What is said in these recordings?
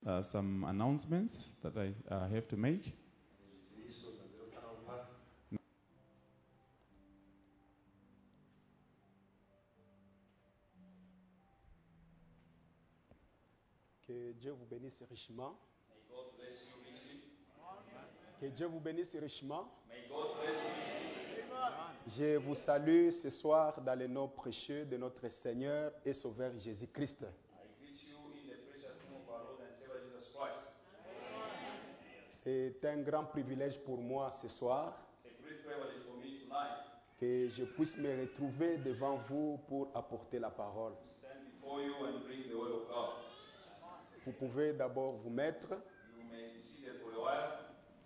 some announcements that I have to make. Que Dieu vous bénisse richement. May God bless you richly. Que Dieu vous bénisse richement. May God bless you richly. Je vous salue ce soir dans le nom précieux de notre Seigneur et Sauveur Jésus-Christ. I greet you in the precious name of our Lord and Savior Jesus Christ. C'est un grand privilège pour moi ce soir It's a great privilege for me tonight que je puisse me retrouver devant vous pour apporter la parole. to stand before you and bring the word of God. Vous pouvez d'abord vous mettre. You may be seated for a while.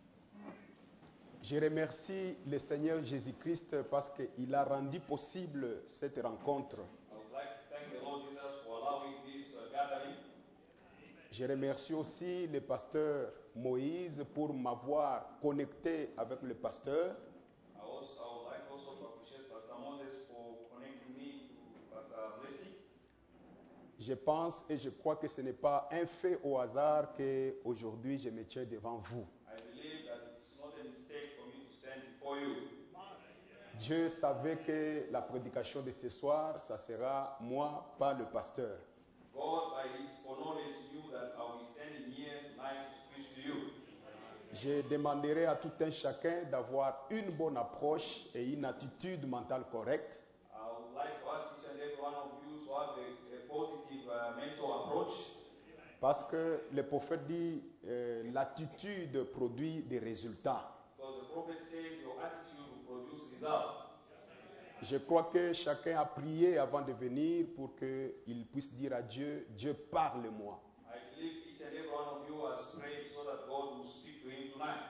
Je remercie le Seigneur Jésus-Christ parce qu'il a rendu possible cette rencontre. I would like to thank the Lord Jesus for allowing this gathering. Je remercie aussi le pasteur Moïse pour m'avoir connecté avec le pasteur. I would like also to appreciate Pastor Moses for connecting me to Pastor Blessing. Je pense et je crois que ce n'est pas un fait au hasard qu'aujourd'hui je me tiens devant vous. I believe that it's not a mistake for me to stand before you. Dieu savait que la prédication de ce soir, ça sera moi, pas le pasteur. God, by His foreknowledge, knew that I will be standing here tonight to preach to you. Je demanderai à tout un chacun d'avoir une bonne approche et une attitude mentale correcte. I would like to ask each and every one of you to have a positive mental approach, Parce que le prophète dit l'attitude produit des résultats. because the prophet says your attitude will produce result. Je crois que chacun a prié avant de venir pour qu'il puisse dire à Dieu, Dieu parle-moi. I believe each and every one of you has prayed so that God will speak to him tonight.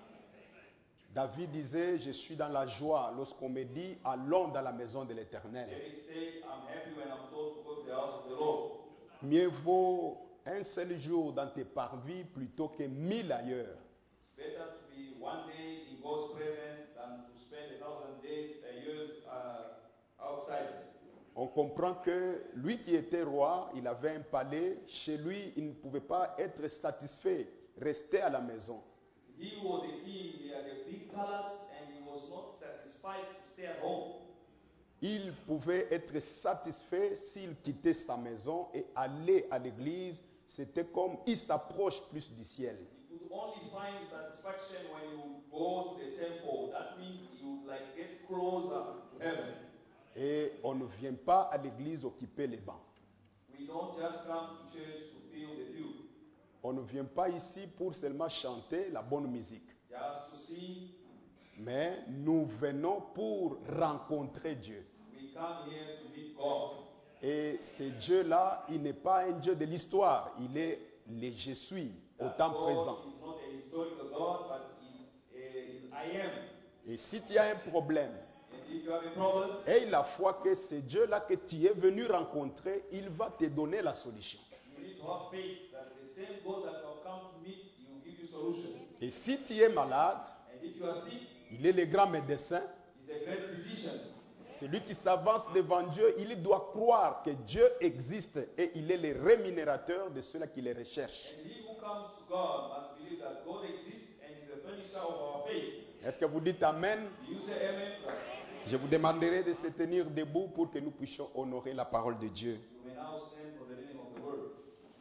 David disait, je suis dans la joie lorsqu'on me dit, allons dans la maison de l'Éternel. David said, I'm happy when I'm told to go to the house of the Lord. Mieux vaut un seul jour dans tes parvis plutôt que 1000 ailleurs. It's better to be one day in God's presence than to spend 1,000 days, years outside. On comprend que lui qui était roi, il avait un palais. Chez lui, il ne pouvait pas être satisfait, rester à la maison. He was a king, he had a big palace, and he was not satisfied to stay at home. Il pouvait être satisfait s'il quittait sa maison et allait à l'église. C'était comme il s'approche plus du ciel. He could only find satisfaction when he would go to the temple. That means he would like get closer to heaven. Et on ne vient pas à l'église occuper les bancs. We don't just come to church to fill the pew, On ne vient pas ici pour seulement chanter la bonne musique. just to sing. Mais nous venons pour rencontrer Dieu. We come here to meet God. Et ce Dieu-là, il n'est pas un Dieu de l'histoire. Il est le je suis au That temps God présent. is not a historical God, but is I am. Et si tu as un problème, And if you have a problem, aie la foi que ce Dieu-là que tu es venu rencontrer, il va te donner la solution. you need to have faith that the same God that you have come to meet, He will give you solution. Et si tu es malade, And if you are sick, il est le grand médecin. He's a great physician. Celui qui s'avance devant Dieu, il doit croire que Dieu existe et il est le rémunérateur de ceux-là qui le recherchent. And he who comes to God must believe that God exists and is the finisher of our faith. Est-ce que vous dites Amen? Do you say amen? Je vous demanderai de se tenir debout pour que nous puissions honorer la parole de Dieu. You may now stand for the reading of the word.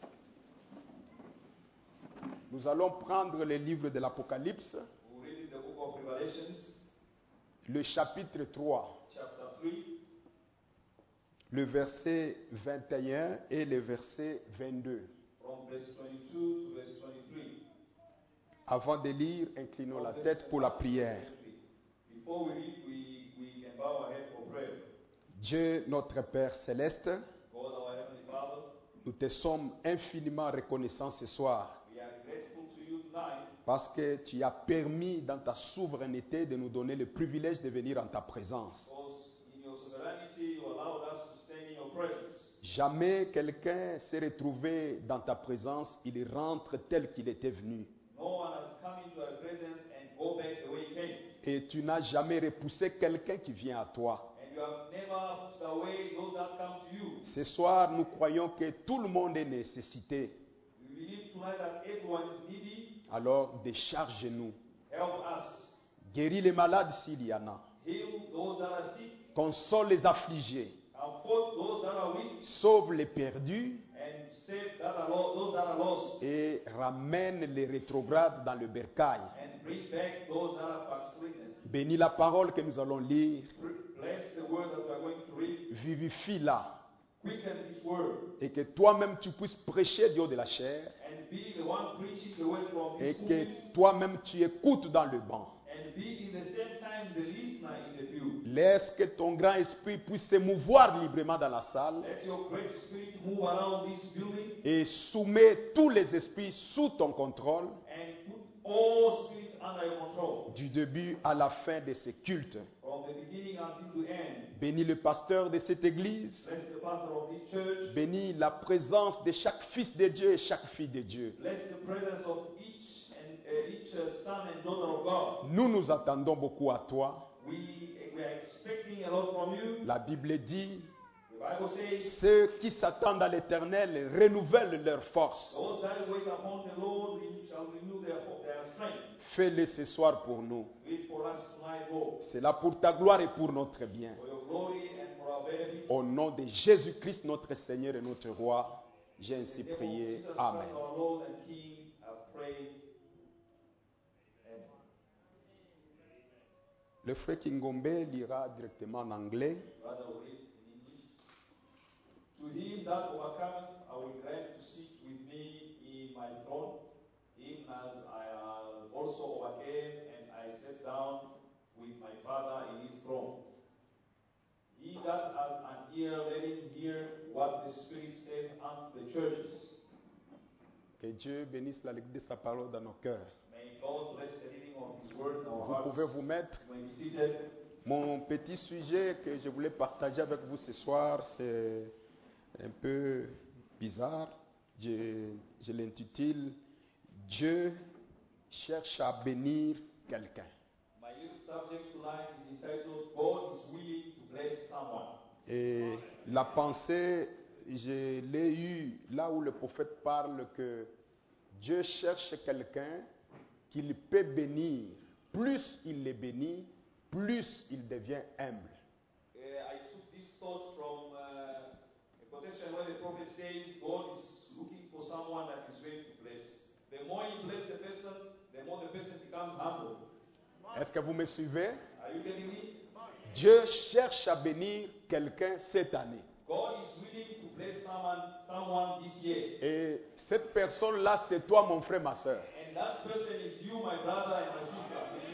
Nous allons prendre le livre de l'Apocalypse, We'll read in the book of Revelations, le chapitre 3, chapter 3, le verset 21 et le verset 22. from verse 22 to verse 23. Avant de lire, inclinons la tête pour la prière. Before we read, we can bow our head for prayer. Dieu, notre Père céleste, God, our Heavenly Father, nous te sommes infiniment reconnaissants ce soir we are grateful to you tonight parce que tu as permis dans ta souveraineté de nous donner le privilège de venir en ta présence. because in your sovereignty you allowed us to stand in your presence. Jamais quelqu'un s'est retrouvé dans ta présence, il rentre tel qu'il était venu. No one has come into our presence and go back the way he came. Et tu n'as jamais repoussé quelqu'un qui vient à toi. And you have never pushed away those that come to you. Ce soir, nous croyons que tout le monde est nécessité. We believe tonight that everyone is needy. Alors décharge-nous. Help us. Guéris les malades s'il y en a. Heal those that are sick. Console les affligés. Comfort those that are weak. Sauve les perdus. And save those that are lost. Et ramène les rétrogrades dans le bercail. And bring back those that are backslidden. Bénis la parole que nous allons lire. Bless the word that we are going to read. Vivifie-la. Quicken this word. Et que toi-même tu puisses prêcher du haut de la chair. And be the one preaching the word from Et this que pulpit. toi-même tu écoutes dans le banc. And be in the same time the listener in the pew. Laisse que ton grand esprit puisse se mouvoir librement dans la salle. Let your great spirit move around this building Et soumets tous les esprits sous ton contrôle. and put all spirits under your control. Du début à la fin de ce culte. From the beginning until the end. Bénis le pasteur de cette église. Bless the pastor of this church. Bénis la présence de chaque fils de Dieu et chaque fille de Dieu. Bless the presence of each son and daughter of God. Nous nous attendons beaucoup à toi. We are expecting a lot from you. La Bible dit, The Bible says, ceux qui s'attendent à l'Éternel renouvellent leur force. those that wait upon the Lord shall renew their strength. Fais-le ce soir pour nous. Do it for us tonight, Lord. C'est là pour ta gloire et pour notre bien. For your glory and for our benefit. Au nom de Jésus-Christ, notre Seigneur et notre Roi, j'ai ainsi In the name of prié. Jesus Amen. Christ, our Lord and King, I've prayed. Amen. Le frère Kingombe lira directement en anglais. Rather, we read in English. To him that overcometh, I will grant to sit with me in my throne, even as I also overcame, and I sat down with my Father in his throne. He that has an ear, let him hear what the Spirit saith unto the churches. Que Dieu bénisse la lecture de sa parole dans nos cœurs. May God bless the reading of his word in our Vous hearts. pouvez vous mettre. When you seated, Mon petit sujet que je voulais partager avec vous ce soir, c'est un peu bizarre. Je l'intitule « Dieu cherche à bénir quelqu'un my little subject tonight is entitled God is willing to bless someone. ». Et la pensée, je l'ai eue là où le prophète parle que Dieu cherche quelqu'un qu'il peut bénir. Plus il le bénit, plus il devient humble. I took this thought from a quotation where the prophet says God is looking for someone that is willing to bless. The more you bless the person, the more the person becomes humble. Est-ce que vous me suivez? Are you getting me? Dieu cherche à bénir quelqu'un cette année. God is willing to bless someone this year. Et cette personne-là, c'est toi, mon frère, ma soeur. And that person is you, my brother and my sister.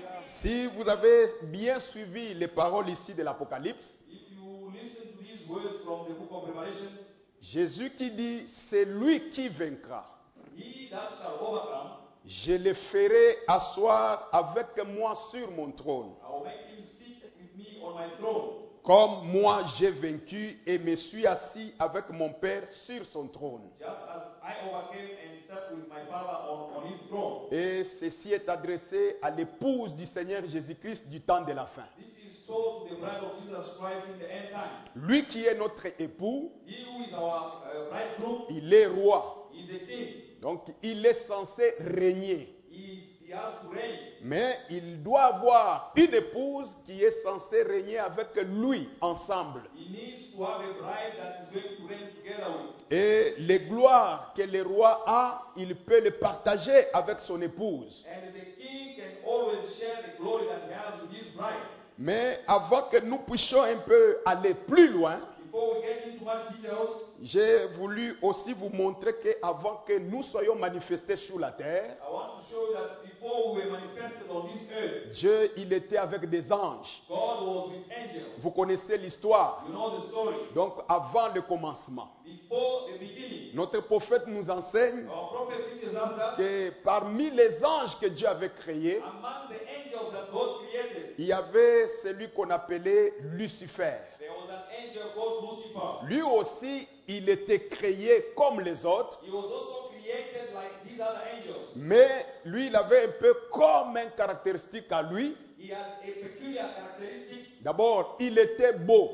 Si vous avez bien suivi les paroles ici de l'Apocalypse, If you listen to these words from the book of Revelation, Jésus qui dit, c'est lui qui vaincra. he that shall overcome, Je le ferai asseoir avec moi sur mon trône, I will make him sit with me on my throne, comme moi j'ai vaincu et me suis assis avec mon Père sur son trône. just as I overcame and sat with my Father on his throne. Et ceci est adressé à l'épouse du Seigneur Jésus-Christ du temps de la fin. This is told to the bride of Jesus Christ in the end time. Lui qui est notre époux, He who is our bridegroom, il est roi. he is a king. Donc il est censé régner. He has to reign. Mais il doit avoir une épouse qui est censée régner avec lui ensemble. He needs to have a bride that is going to reign together with. Et les gloires que le roi a, il peut les partager avec son épouse. And the king can always share the glory that he has with his bride. Mais avant que nous puissions un peu aller plus loin, Before we get into much details, j'ai voulu aussi vous montrer qu'avant que nous soyons manifestés sur la terre, I want to show that before we were manifested on this earth, Dieu, il était avec des anges. God was with angels. Vous connaissez l'histoire. You know the story. Donc avant le commencement, Before the beginning, notre prophète nous enseigne our prophet teaches us that que parmi les anges que Dieu avait créés, among the angels that God created, il y avait celui qu'on appelait Lucifer. there was an angel called Lucifer. Lui aussi, il était créé comme les autres, He was also created like these other angels. mais lui, il avait un peu comme une caractéristique à lui. He had a peculiar characteristic. D'abord, il était beau. He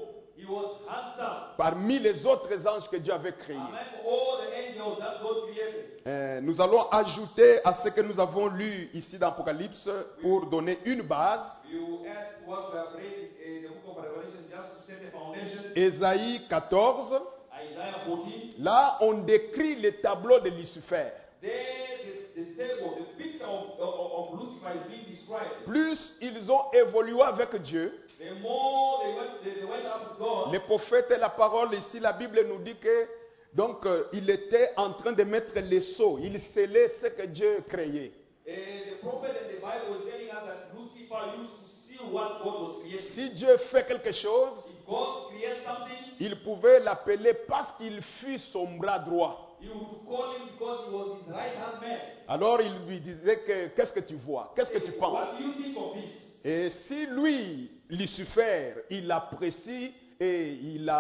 He was handsome. parmi les autres anges que Dieu avait créés. Among all the angels that God created. Nous allons ajouter à ce que nous avons lu ici dans l'Apocalypse pour donner une base. We will add what we have read in the book of Revelation just to set the foundation. Ésaïe 14. Isaiah 14. Là, on décrit le tableau de Lucifer. There, the table, the picture of Lucifer is being described. Plus ils ont évolué avec Dieu, The more they went up with God, les prophètes et la parole, ici la Bible nous dit que donc il était en train de mettre les sceaux, il scellait ce que Dieu créait. the prophet and the Bible was telling us that Lucifer used to seal what God was creating. Si Dieu fait quelque chose, If God creates something, il pouvait l'appeler parce qu'il fut son bras droit. he would call him because he was his right hand man. Alors il lui disait que qu'est-ce que tu vois, qu'est-ce que tu penses? What do you think of this? Et si lui, Lucifer, il apprécie et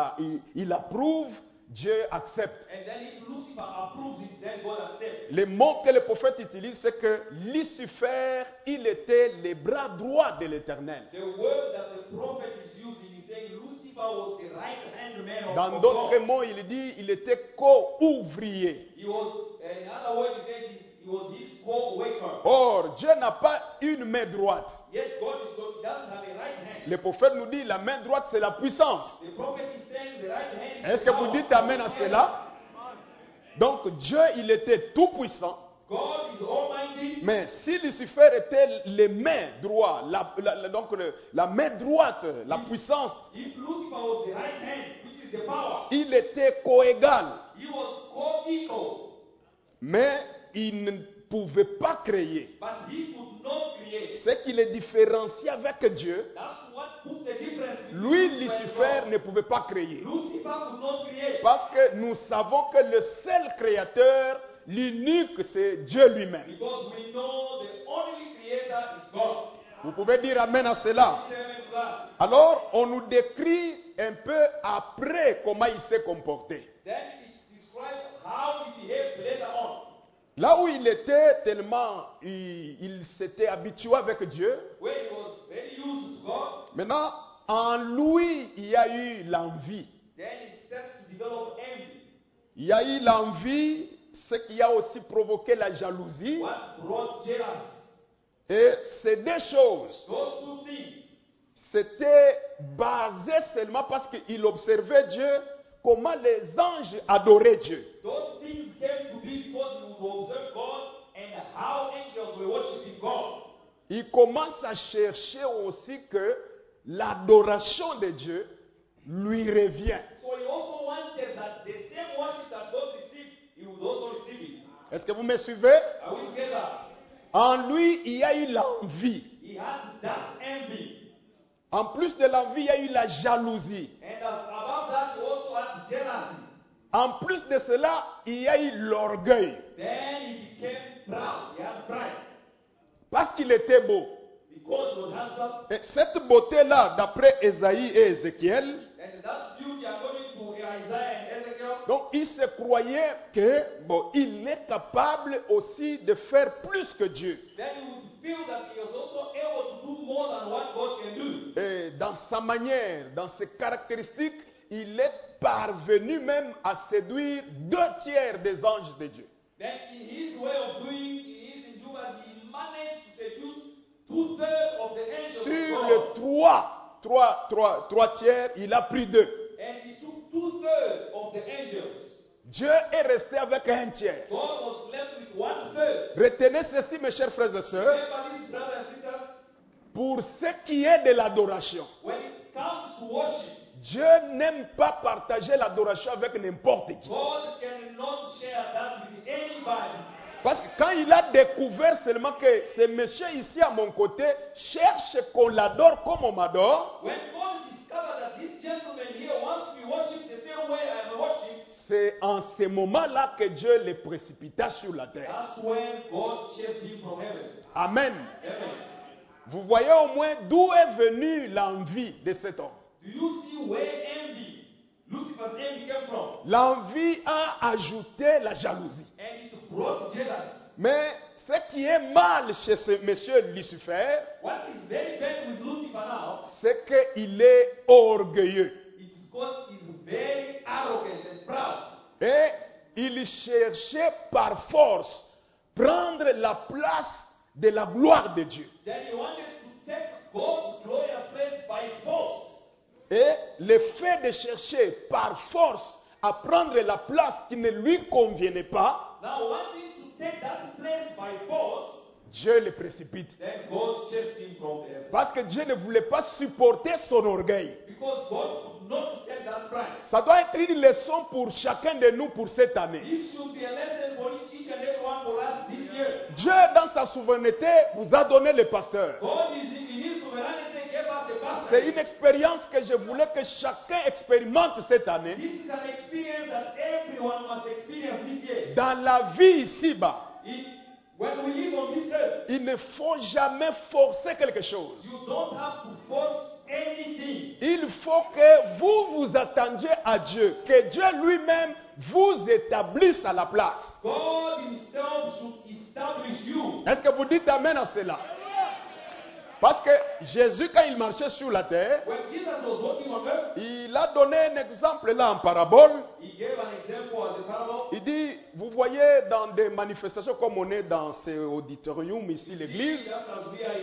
il approuve, Dieu accepte. And then if Lucifer approves it, then God accepts. Le mot que le prophète utilise, c'est que Lucifer, il était le bras droit de l'Éternel. The word that the prophet is using is saying Lucifer was the right hand man of Dans God. d'autres mots, il dit il était co-ouvrier. He was, in other words, he said he was his co-worker. Or, Dieu n'a pas une main droite. Yet God doesn't have a right hand. Le prophète nous dit la main droite, c'est la puissance. The prophet is saying the right hand is Est-ce que vous power. dites amen à cela? Donc, Dieu, il était tout puissant. God is almighty. Mais si Lucifer était les mains droites, la main droite, la puissance, If Lucifer was the right hand, which is the power, il était coégal. he was co-equal. Mais il ne pouvait pas créer. But he could not create. Ce qui le différencie avec Dieu, That's what puts the difference between lui, Lucifer and Lucifer, God. ne pouvait pas créer. Lucifer could not create. Parce que nous savons que le seul créateur, l'unique, c'est Dieu lui-même. Because we know the only creator is God. Vous pouvez dire amen à cela. Say amen to that. Alors, on nous décrit un peu après comment il s'est comporté. Then it's described how he behaved later on. Là où il était, tellement il s'était habitué avec Dieu. When he was very used to God, Maintenant, en lui, il y a eu l'envie. then he starts to develop envy. Il y a eu l'envie, ce qui a aussi provoqué la jalousie. What brought jealousy? Et ces deux choses, Those two things. c'était basé seulement parce qu'il observait Dieu, comment les anges adoraient Dieu. Those things came to be because he would observe God and how angels were worshiping God. Il commence à chercher aussi que l'adoration de Dieu lui revient. So he also wanted that the same worship that God received, he would also receive it. Est-ce que vous me suivez? Are we together? En lui, il y a eu l'envie. He had that envy. En plus de l'envie, il y a eu la jalousie. And above that, he also had jealousy. En plus de cela, il y a eu l'orgueil. Then he became proud. He had pride. Parce qu'il était beau. Because he was handsome. Et cette beauté-là, d'après Ésaïe et Ézéchiel, And that beauty, according to Isaiah and Ezekiel, donc il se croyait que bon, il est capable aussi de faire plus que Dieu. then he would feel that he was also able to do more than what God can do. Et dans sa manière, dans ses caractéristiques, il est parvenu même à séduire 2/3 des anges de Dieu. Then in his way of doing, in his endurance, he managed to seduce 2/3 of the angels Sur of le God. 3/3, il a pris 2. And he took 2/3 of the angels. Dieu est resté avec 1/3. God was left with 1/3. Retenez ceci, mes chers frères et sœurs, Remember this, brothers and sisters, pour ce qui est de l'adoration. when it comes to worship, Dieu n'aime pas partager l'adoration avec n'importe qui. God cannot share that with anybody. Parce que quand il a découvert seulement que ce monsieur ici à mon côté cherche qu'on l'adore comme on m'adore, When God discovered that this gentleman here wants to be worshipped the same way I am worshipped, c'est en ce moment-là que Dieu le précipita sur la terre. that's when God chased him from heaven. Amen. Amen. Vous voyez au moins d'où est venue l'envie de cet homme. Do you see where envy, Lucifer's envy came from? L'envie a ajouté la jalousie. And it brought jealousy. Mais ce qui est mal chez ce monsieur Lucifer, What is very bad with Lucifer now, c'est qu'il est orgueilleux. it's because he's very arrogant and proud. Et il cherchait par force prendre la place de la gloire de Dieu. Then he wanted to take God's glorious place by force. Et le fait de chercher par force à prendre la place qui ne lui convenait pas, Now wanting to take that place by force, Dieu le précipite. then God chased him from there. Parce que Dieu ne voulait pas supporter son orgueil. Because God could not take that pride. Ça doit être une leçon pour chacun de nous pour cette année. This should be a lesson for each and every one for us this year. Dieu, dans sa souveraineté, vous a donné le pasteur. God is in his sovereignty gave us a pastor. C'est une expérience que je voulais que chacun expérimente cette année. This is an experience that everyone must experience this year. Dans la vie ici-bas, When we live on this earth, il ne faut jamais forcer quelque chose. you don't have to force anything. Il faut que vous vous attendiez à Dieu, que Dieu lui-même vous établisse à la place. God himself should establish you. Est-ce que vous dites amen à cela? Parce que Jésus, quand il marchait sur la terre, When Jesus was walking on earth, il a donné un exemple là en parabole. he gave an example as a parable. Il dit, vous voyez dans des manifestations comme on est dans ce auditorium ici, l'église, Just as we are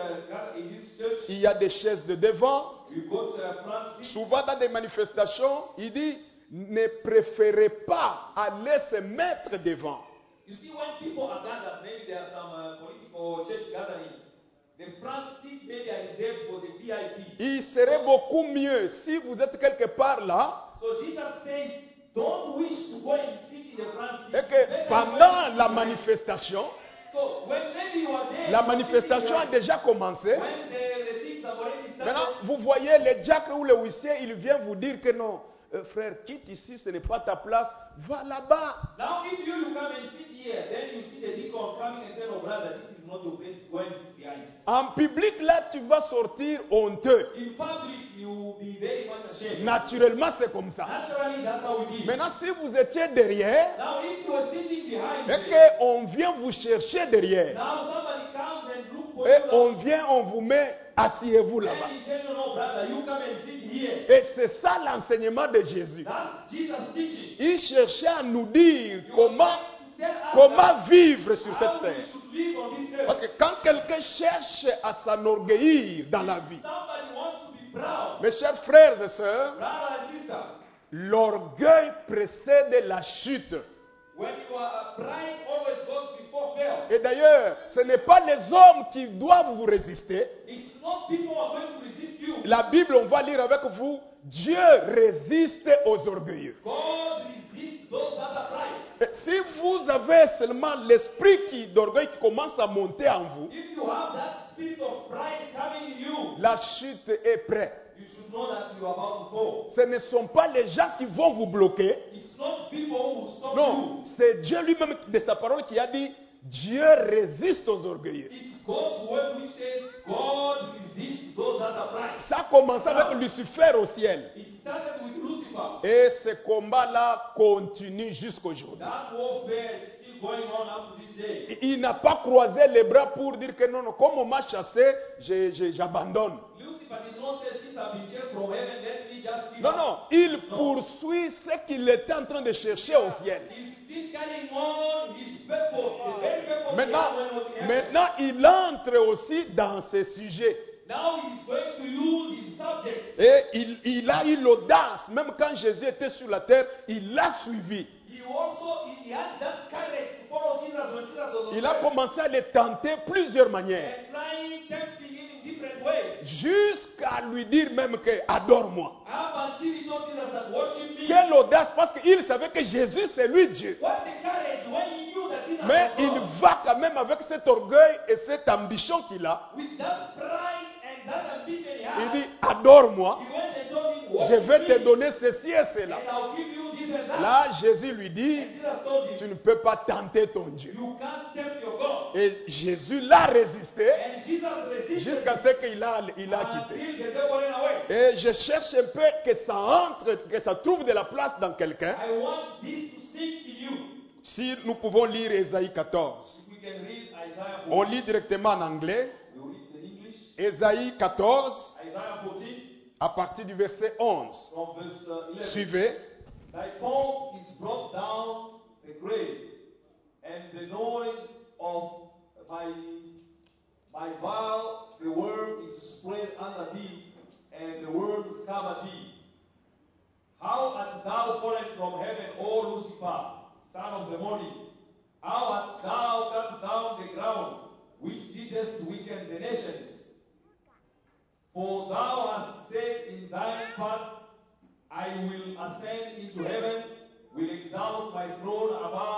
in this church, il y a des chaises de devant. we go to a front seat. Souvent dans des manifestations, il dit, ne préférez pas aller se mettre devant. You see, when people are gathered, maybe there are some political church gathering, the front seat maybe are reserved for the VIP. Il serait beaucoup mieux si vous êtes quelque part là So Jesus says, don't wish to go and sit in the front seat. et que pendant la manifestation, So when maybe you are there, la manifestation a déjà commencé. when the things have already started. Maintenant, vous voyez le diacre ou le huissier, il vient vous dire que non, frère, quitte ici, ce n'est pas ta place, va là-bas. Now if you come and sit here, then you see the deacon coming and say, no brother, this is not your place, go and sit behind. En public, là, tu vas sortir honteux. In public, you will be very much ashamed. Naturellement, c'est comme ça. Naturally, that's how it is. Maintenant, si vous étiez derrière Now if you are sitting behind et me, qu'on vient vous chercher derrière, now somebody comes and look for et you. on vient, on vous met, asseyez-vous là-bas. Then he tell you, no brother, you come and sit here. Et c'est ça l'enseignement de Jésus. That's Jesus teaching. Il cherchait à nous dire He comment, was trying to tell us comment vivre sur how cette we terre. should live on this earth. Parce que quand quelqu'un cherche à s'enorgueillir dans la vie, Somebody wants to be proud. mes chers frères et sœurs, Brother and sister, l'orgueil précède la chute. when you are pride always goes before fail. Et d'ailleurs, ce n'est pas les hommes qui doivent vous résister. It's not people who are going to resist you. La Bible, on va lire avec vous, Dieu résiste aux orgueilleux. God resists those that are pride. Et si vous avez seulement l'esprit d'orgueil qui commence à monter en vous, If you have that spirit of pride coming in you, la chute est prête. you should know that you are about to fall. Ce ne sont pas les gens qui vont vous bloquer. It's not people who will stop Non, you. c'est Dieu lui-même de sa parole qui a dit, Dieu résiste aux orgueilleux. It's God's word which says God resists those that are pride. Ça a commencé avec Lucifer au ciel. It started with Lucifer. Et ce combat-là continue jusqu'aujourd'hui. That warfare is still going on up to this day. Il n'a pas croisé les bras pour dire que non, non, comme on m'a chassé, j'abandonne. Lucifer did not say, since I've been chased from heaven, let me just give Non, up. non, il poursuit ce qu'il était en train de chercher au ciel. He's still carrying on his purpose, the very purpose Maintenant, he had when he was in heaven. maintenant, il entre aussi dans ce sujet. Now he's going to use his subjects. Et il a eu l'audace, même quand Jésus était sur la terre, il l'a suivi. He had that courage to follow Jesus when Jesus was on Il a earth, commencé à le tenter plusieurs manières. and trying, tempting him in different ways. Jusqu'à lui dire même que adore-moi. Up until he told Jesus that worship me. Quelle audace, parce qu'il savait que Jésus c'est lui Dieu. What the courage when he knew that Jesus Mais was il God. va quand même avec cet orgueil et cette ambition qu'il a. With that pride and that ambition he Il had, dit adore-moi, he went and told him, je worship vais te me, donner ceci et cela. and I'll give you this and that. Là, Jésus lui dit, And Jesus told tu him, ne peux pas tenter ton Dieu. you can't tempt your God. Et Jésus l'a résisté And Jesus resisted jusqu'à ce qu'il a quitté. until the devil ran away. Et je cherche un peu que ça entre, que ça trouve de la place dans quelqu'un. I want this to sink in you. Si nous pouvons lire Ésaïe 14. If we can read Isaiah 14. On lit directement en anglais. We will read the English. Ésaïe 14, Isaiah 14, À partir du verset 11. from verse 11. Suivez. Thy pomp is brought down the grave, and the noise of my vow, the worm is spread under thee, and the worms cover thee. How art thou fallen from heaven, O Lucifer, son of the morning? How art thou cut down the ground, which didst weaken the nations? For thou hast said in thine heart, I will ascend into heaven, will exalt my throne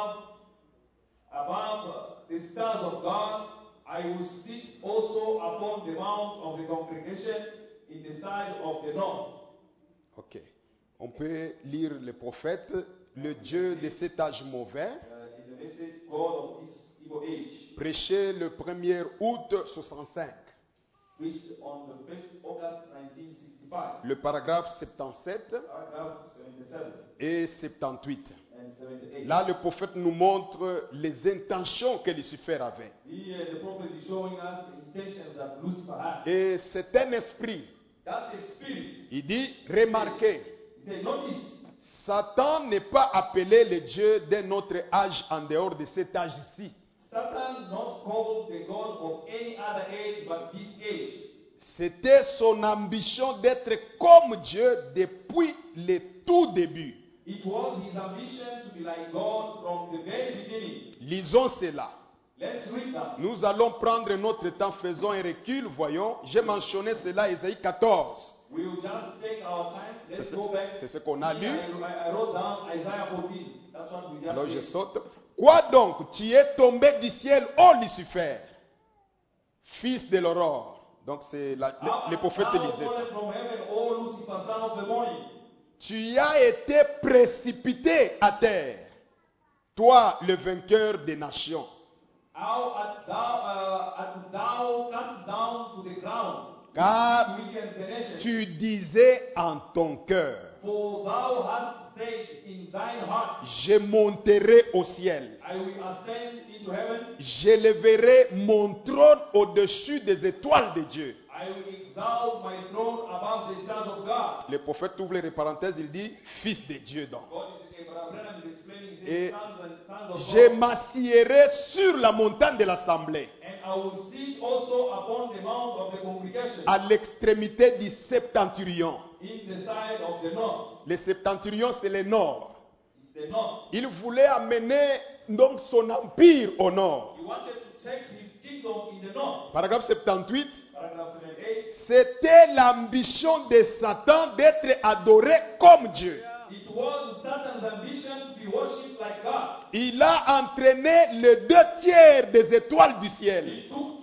above the stars of God. I will sit also upon the mount of the congregation in the side of the north. Ok. On peut lire le prophète, le Dieu de cet âge mauvais, In the message, God of this evil age, prêché le 1er août 65. preached on the 1st August 1965, Le paragraphe 77 paragraph 77 et 78. and 78. Là, le prophète nous montre les intentions que Lucifer avait. Here, the prophet is showing us the intentions that Lucifer had. Et c'est un esprit. That's a spirit. Il dit, remarquez, He said, notice, Satan n'est pas appelé le Dieu d'un autre âge en dehors de cet âge-ci. Satan not called the God of any other age but this age. C'était son ambition d'être comme Dieu depuis le tout début. It was his ambition to be like God from the very beginning. Lisons cela. Let's read that. Nous allons prendre notre temps, faisons un recul, voyons. J'ai mentionné cela, Ésaïe 14. We'll just take our time. Let's C'est- go back. c'est ce qu'on a See, lu. I wrote down Isaiah 14. That's what we just Alors je read. saute. Quoi donc, tu es tombé du ciel, ô Lucifer, fils de l'aurore. Donc c'est les prophètes Thou lisaient ça. fallen from heaven, O Lucifer, son of the morning. Tu as été précipité à terre, toi le vainqueur des nations. How art thou cast down to the ground? Car Weakens the nation. tu disais en ton cœur, For thou hast said in thine heart, je monterai au ciel, I will ascend into heaven, j'élèverai mon trône au-dessus des étoiles de Dieu. I will exalt my throne above the stars of God. Le prophète ouvre les parenthèses, il dit fils de Dieu donc. God is, Abraham is explaining, he Et says, sons of je God, m'assiérai sur la montagne de l'assemblée, and I will sit also upon the mount of the congregation, à l'extrémité du septenturion. in the side of the north. Le septenturion, c'est le nord. It's the north. Il voulait amener donc son empire au nord. He wanted to take his kingdom in the north. Paragraphe 78. Paragraph 78. C'était l'ambition de Satan d'être adoré comme Dieu. It was Satan's ambition to be worshipped like God. Il a entraîné les 2/3 des étoiles du ciel. He took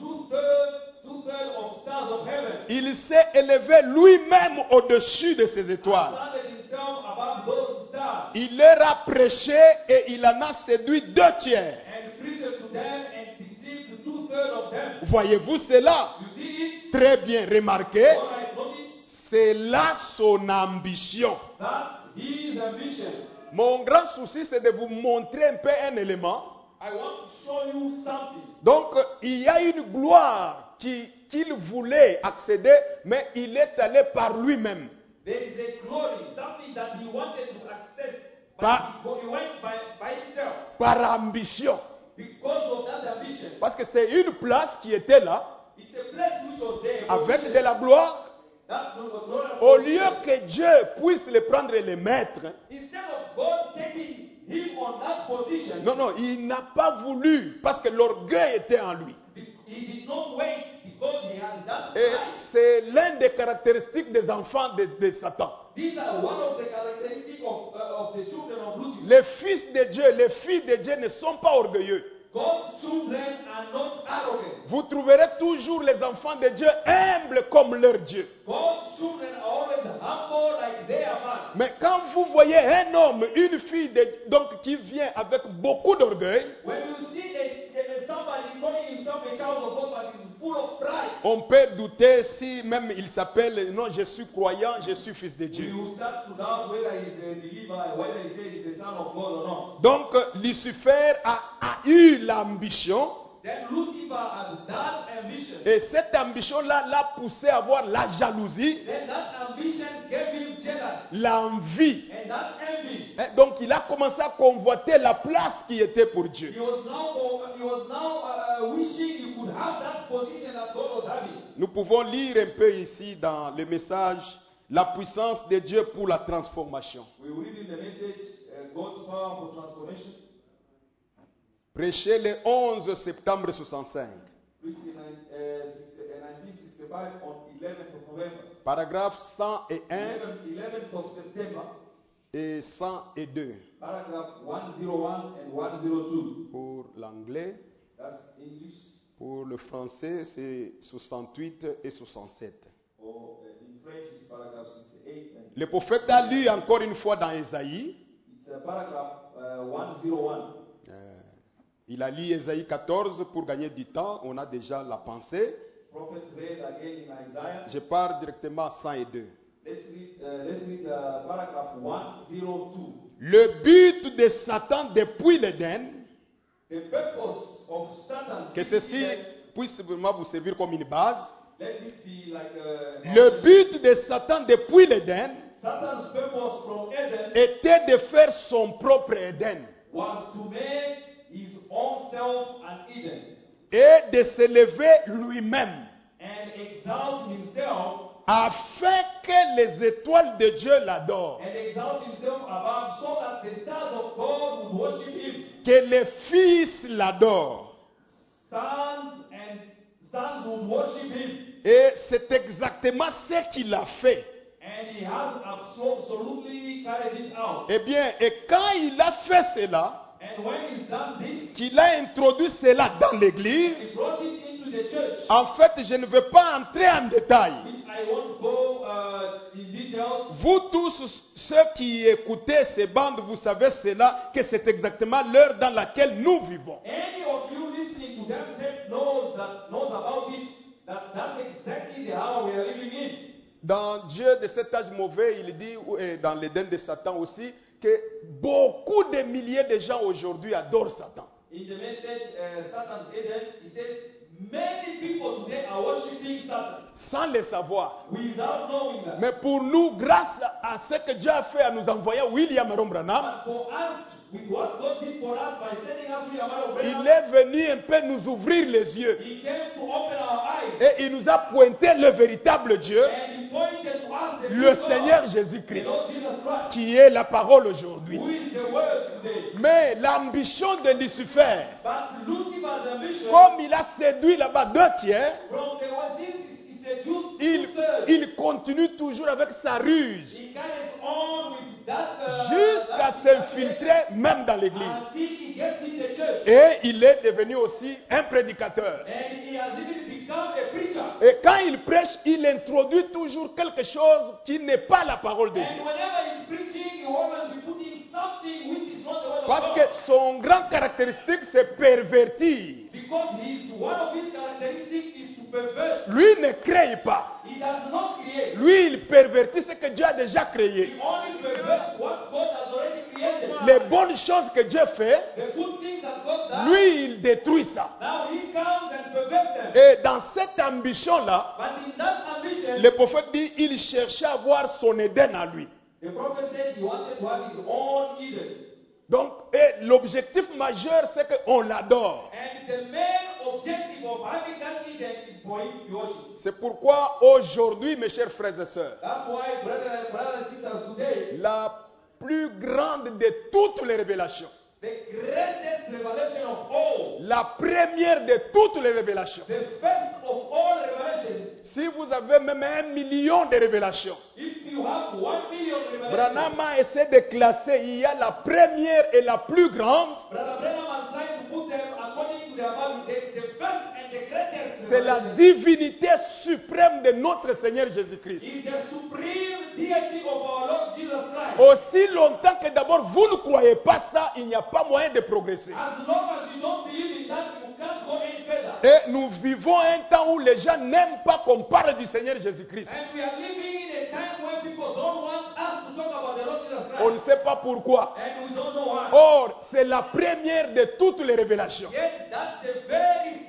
two-thirds of stars of heaven, Il s'est élevé lui-même au-dessus de ces étoiles. ascended himself above those stars, Il leur a prêché et il en a séduit 2/3. and preached to them and deceived two-thirds of them. Voyez-vous cela? You see it? Très bien remarqué. All right, notice. C'est là son ambition. That's his ambition. Mon grand souci, c'est de vous montrer un peu un élément. I want to show you something. Donc, il y a une gloire qu'il voulait accéder, mais il est allé par lui-même. There is a glory, something that he wanted to access, but Par- he went by himself Par ambition. because of that ambition. Parce que c'est une place qui était là, It's a place which was there. avec de la gloire. That glorious Au lieu position. que Dieu puisse le prendre et le mettre, Instead of God taking him on that position, non, il n'a pas voulu, parce que l'orgueil était en lui. he did not wait because he had that Et pride. c'est l'une des caractéristiques des enfants de Satan. These are one of the characteristics of the children of Lucifer. Les fils de Dieu, les filles de Dieu ne sont pas orgueilleux. God's children are not arrogant. Vous trouverez toujours les enfants de Dieu humbles comme leur Dieu. God's children are always humble like their father. Mais quand vous voyez un homme, une fille donc qui vient avec beaucoup d'orgueil, When you see somebody calling himself a child of God but is full of pride, on peut douter si même il s'appelle, non, je suis croyant, je suis fils de Dieu. you start to doubt whether he's a believer and whether he says he's a son of God or not. Donc Lucifer a eu l'ambition Then Lucifer had that ambition. Et cette ambition-là l'a poussé à avoir la jalousie, Then that ambition gave him jealousy. l'envie. And that envy. Donc il a commencé à convoiter la place qui était pour Dieu. He was now wishing he could have that position that God was having. Nous pouvons lire un peu ici dans le message la puissance de Dieu pour la transformation. We read in the message God's power for transformation. Prêché le 11 septembre 65. Preached in 1965 on 11th of November. Paragraphe 101 11th of September. et 102 Paragraph 101 and 102. pour l'anglais. That's English. Pour le français, c'est 68 et 67. Or in French, it's paragraph 68. And Le prophète a lu encore une fois dans Ésaïe. it's paragraph 101. Il a lu Ésaïe 14 pour gagner du temps. On a déjà la pensée. Prophet read again in Isaiah. Je pars directement à 102. Let's read paragraph 102. Le but de Satan depuis l'Éden, The purpose of Satan's que ceci puisse vraiment vous servir comme une base. let it be like Le but de Satan depuis l'Éden Satan's purpose from Eden était de faire son propre Éden was to make his own self an Eden et de s'élever lui-même and exalt himself afin que les étoiles de Dieu l'adorent, and exalt himself above so that the stars of God would worship him. que les fils l'adorent. Sons would worship him. Et c'est exactement ce qu'il a fait. And he has absolutely carried it out. Eh bien, et quand il a fait cela, And when he's done this, qu'il a introduit cela dans he l'église, brought it into the church. en fait, je ne veux pas entrer en détail. Which I won't go in details. Vous tous, ceux qui écoutez ces bandes, vous savez cela, que c'est exactement l'heure dans laquelle nous vivons. Any of you listening to them tape knows about it. That's exactly the hour we are living in. Dans Dieu de cet âge mauvais, il dit, et dans l'Éden de Satan aussi, que beaucoup de milliers de gens aujourd'hui adorent Satan. In the message, Satan's Eden, he says, many people today are worshiping Satan Sans le savoir. without knowing that. Mais pour nous, grâce à ce que Dieu a fait en nous envoyant William Branham, But for us, with what God did for us by sending us William Branham, il est venu un peu nous ouvrir les yeux. he came to open our eyes Et il nous a pointé le véritable Dieu, and he pointed to us the le true God, Seigneur the Jésus-Christ, Lord Jesus Christ, qui est la parole aujourd'hui. who is the word today. Mais l'ambition de Lucifer, But Lucifer's ambition, comme il a séduit là-bas 2/3, from the one since he seduced il, two-thirds, il continue toujours avec sa ruse he carries on with that jusqu'à s'infiltrer même dans l'église. until he gets in the church. Et il est devenu aussi un prédicateur. And he has even become a preacher. Et quand il prêche, il introduit toujours quelque chose qui n'est pas la parole de Dieu. And whenever he's preaching, he always be putting something which is not the word Parce of que God. son grand caractéristique, c'est pervertir. Because one of his characteristics is to pervert. Lui ne crée pas. He does not create. Lui, il pervertit ce que Dieu a déjà créé. He only perverts what God has already created. Les bonnes choses que Dieu fait, The good things that God does, lui, il détruit ça. now he comes and perverts them. Et dans cette ambition-là, But in that ambition, le prophète dit il cherchait à avoir son Éden à lui. the prophet said he wanted to have his own Eden. Donc, et l'objectif majeur, c'est qu'on l'adore. And the main objective of having that Eden is for him to be worshipped. C'est pourquoi aujourd'hui, mes chers frères et sœurs, That's why, brothers and sisters, today, la plus grande de toutes les révélations, the greatest revelation of all, la première de toutes les révélations, the first of all revelations, si vous avez même 1 million de révélations, if you have 1 million revelations, Branham a essayé de classer, il y a la première et la plus grande, Brother Branham has tried to put them according to their value. There is the first and the greatest c'est la revelation. divinité suprême de notre Seigneur Jésus-Christ. Is the supreme deity of our Lord Jesus Christ. Aussi longtemps que d'abord vous ne croyez pas ça, il n'y a pas moyen de progresser. As long as you don't believe in that, you can't go any further. Et nous vivons un temps où les gens n'aiment pas qu'on parle du Seigneur Jésus-Christ. And we are living in a time when people don't want us to talk about the Lord Jesus On ne Christ. sait pas pourquoi. And we don't know why. Or, c'est la première de toutes les révélations. Yet that's the very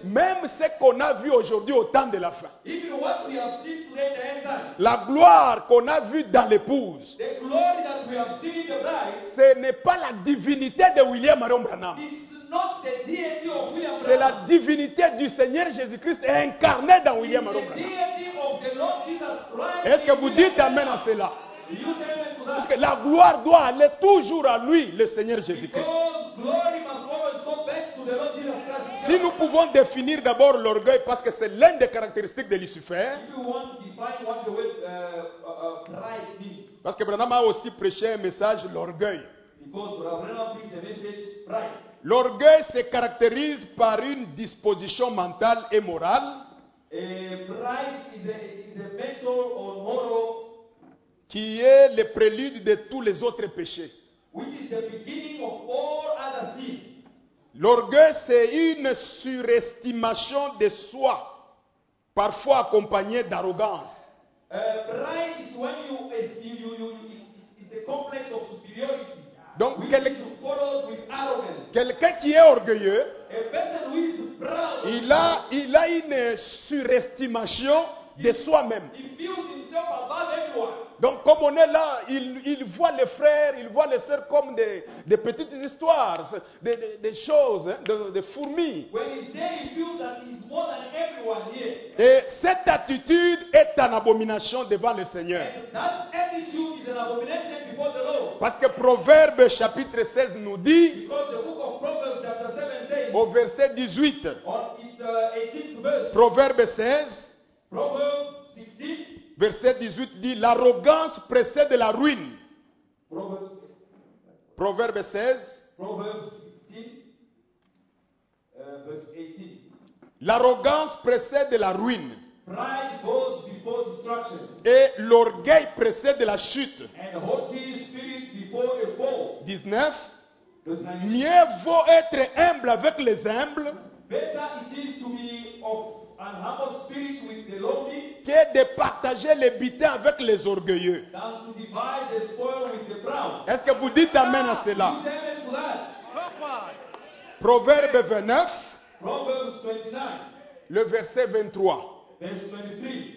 même ce qu'on a vu aujourd'hui au temps de la fin, Even what we have seen today in the end time, la gloire qu'on a vue dans l'épouse, the glory that we have seen in the bride, ce n'est pas la divinité de William Marion Branham. it's not the deity of William C'est la Branham. divinité du Seigneur Jésus-Christ incarnée dans William It's Marion the Branham. deity of the Lord Jesus Christ. Est-ce que in vous William dites amen à Branham. cela? Do you say amen to Parce that? que la gloire doit aller toujours à lui, le Seigneur Jésus-Christ. Because glory must always go back to the Lord Jesus Christ. Si nous pouvons définir d'abord l'orgueil, parce que c'est l'une des caractéristiques de Lucifer, If you want to define what the word pride means, parce que Branham a aussi prêché un message, l'orgueil. because Brother Branham preached the message pride. L'orgueil se caractérise par une disposition mentale et morale Pride is a mental or moral qui est le prélude de tous les autres péchés. which is the beginning of all other sins. L'orgueil, c'est une surestimation de soi, parfois accompagnée d'arrogance. Pride is when it's a complex of superiority, Donc, which quel- is followed with arrogance. Quelqu'un qui est orgueilleux, A person who is proud, il a une surestimation de soi-même. he feels himself above everyone. Donc, comme on est là, il voit les frères, il voit les sœurs comme des petites histoires, des choses, hein, des fourmis. When he's there, he feels that he's more than everyone here. Et cette attitude est en abomination devant le Seigneur. And that attitude is an abomination before the Lord. Parce que Proverbe chapitre 16 nous dit, Because the book of Proverbs chapter 7 says, au verset 18, on its 18th verse, Proverbe 16, Proverbs 16, verset 18 dit, l'arrogance précède la ruine. Proverbe 16, Proverbs 16, verse 18. l'arrogance précède la ruine Pride goes before destruction, et l'orgueil précède la chute. and haughty spirit before a fall. 19, Verse 19. mieux vaut être humble avec les humbles Better it is to be of an humble spirit with the lowly que de partager les butins avec les orgueilleux. than to divide the spoil with the proud. Est-ce que vous dites amen à cela? You say amen to that. Proverbe 29, Proverbs 29, le verset 23. verse 23.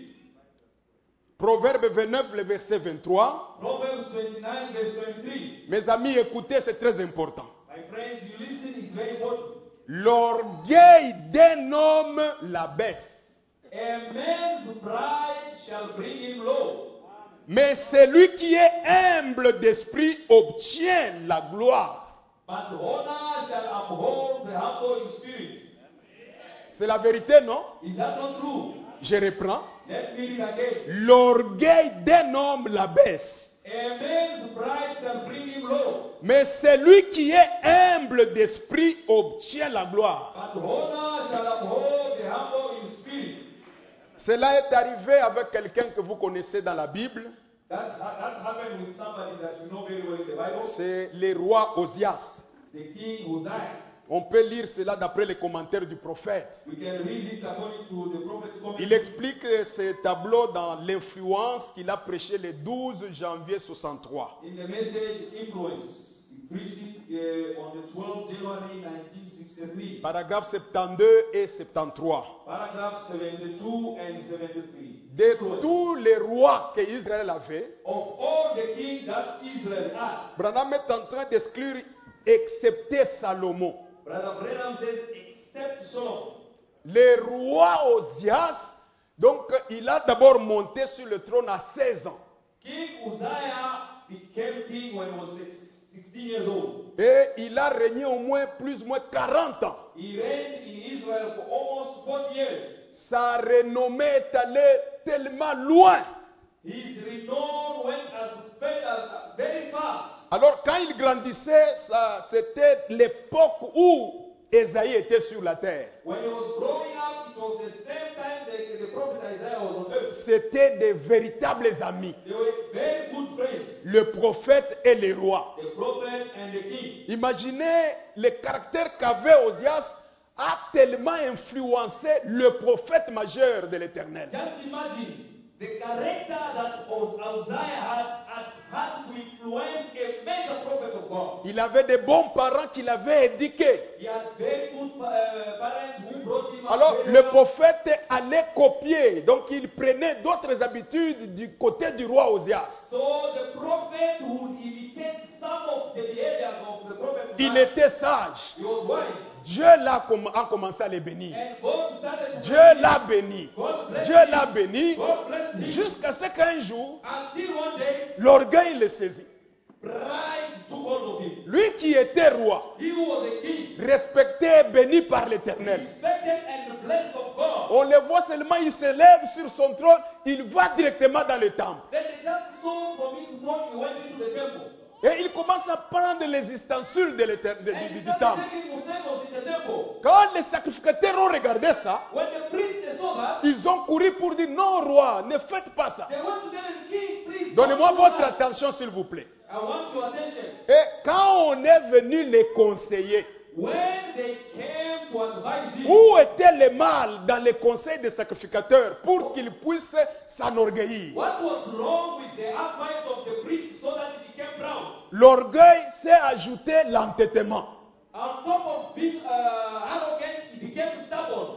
Proverbe 29, le verset 23. Proverbs 29, verse 23. Mes amis, écoutez, c'est très important. My friends, you listen, it's very important. L'orgueil d'un homme l'abaisse, A man's pride shall bring him low, mais celui qui est humble d'esprit obtient la gloire. but honor shall uphold the humble in spirit. C'est la vérité, non? Is that not true? Je reprends. Let me read again. L'orgueil d'un homme l'abaisse, A man's pride shall bring him low, mais celui qui est humble d'esprit obtient la gloire. but honor shall uphold the humble in spirit. Cela est arrivé avec quelqu'un que vous connaissez dans la Bible. That happened with somebody that you know very well in the Bible. C'est le roi Osias. The king Uzziah. On peut lire cela d'après les commentaires du prophète. We can read it according to the prophet's comment. Il explique ce tableau dans l'influence qu'il a prêché le 12 janvier 63. In the message Influence, he preached it on the 12th January 1963. Paragraphes 72 et 73. Paragraph 72 and 73. De Influence. tous les rois que Israël avait, Of all the kings that Israel had, Branham est en train d'exclure excepté Salomon. Brother Branham says, except Solomon. Le roi Osias, donc il a d'abord monté sur le trône à 16 ans. King Uzziah became king when he was 16 years old. Et il a régné au moins plus ou moins 40 ans. He reigned in Israel for almost 40 years. Sa renommée est allée tellement loin. His renown went as very far. Alors quand il grandissait, c'était l'époque où Ésaïe était sur la terre. When he was growing up, it was the same time the prophet Isaiah was on earth. C'était des véritables amis. They were very good friends, Le prophète et le roi. the prophet and the king. Imaginez le caractère qu'avait Osias a tellement influencé le prophète majeur de l'Éternel. Just imagine the character that Uzziah had to influence a major prophet of God. Il avait de bons parents qui l'avaient éduqué. He had very good parents who brought him Alors le prophète allait copier, donc il prenait d'autres habitudes du côté du roi Osias. So the prophet would imitate some of the behaviors of the prophet. Il était sage. He was wise. Dieu a commencé à les bénir. And God started to Dieu bless him. l'a béni. God blessed Dieu him. l'a béni God blessed him. jusqu'à ce qu'un jour, Until one day, l'orgueil le saisit. pride took hold of him. Lui qui était roi, He who was a king, respecté et béni par l'Éternel. respected and blessed of God. On le voit seulement, il se lève sur son trône, il va directement dans le temple. Then they just saw from his throne, he went into the temple. Et il commence à prendre les ustensiles de And he du started temple. taking utensils in the temple. Quand les sacrificateurs ont regardé ça, When the priests saw that, ils ont couru pour dire non, roi, ne faites pas ça. they went to tell him, King, please. Donnez-moi don't do votre that. attention, s'il vous plaît. I want your attention. Et quand on est venu les conseiller, When they came to advise him, où était le mal dans les conseils des sacrificateurs pour qu'ils puissent s'enorgueillir? what was wrong with the advice of the priest so that he became proud? L'orgueil s'est ajouté l'entêtement. On top of being arrogant, he became stubborn.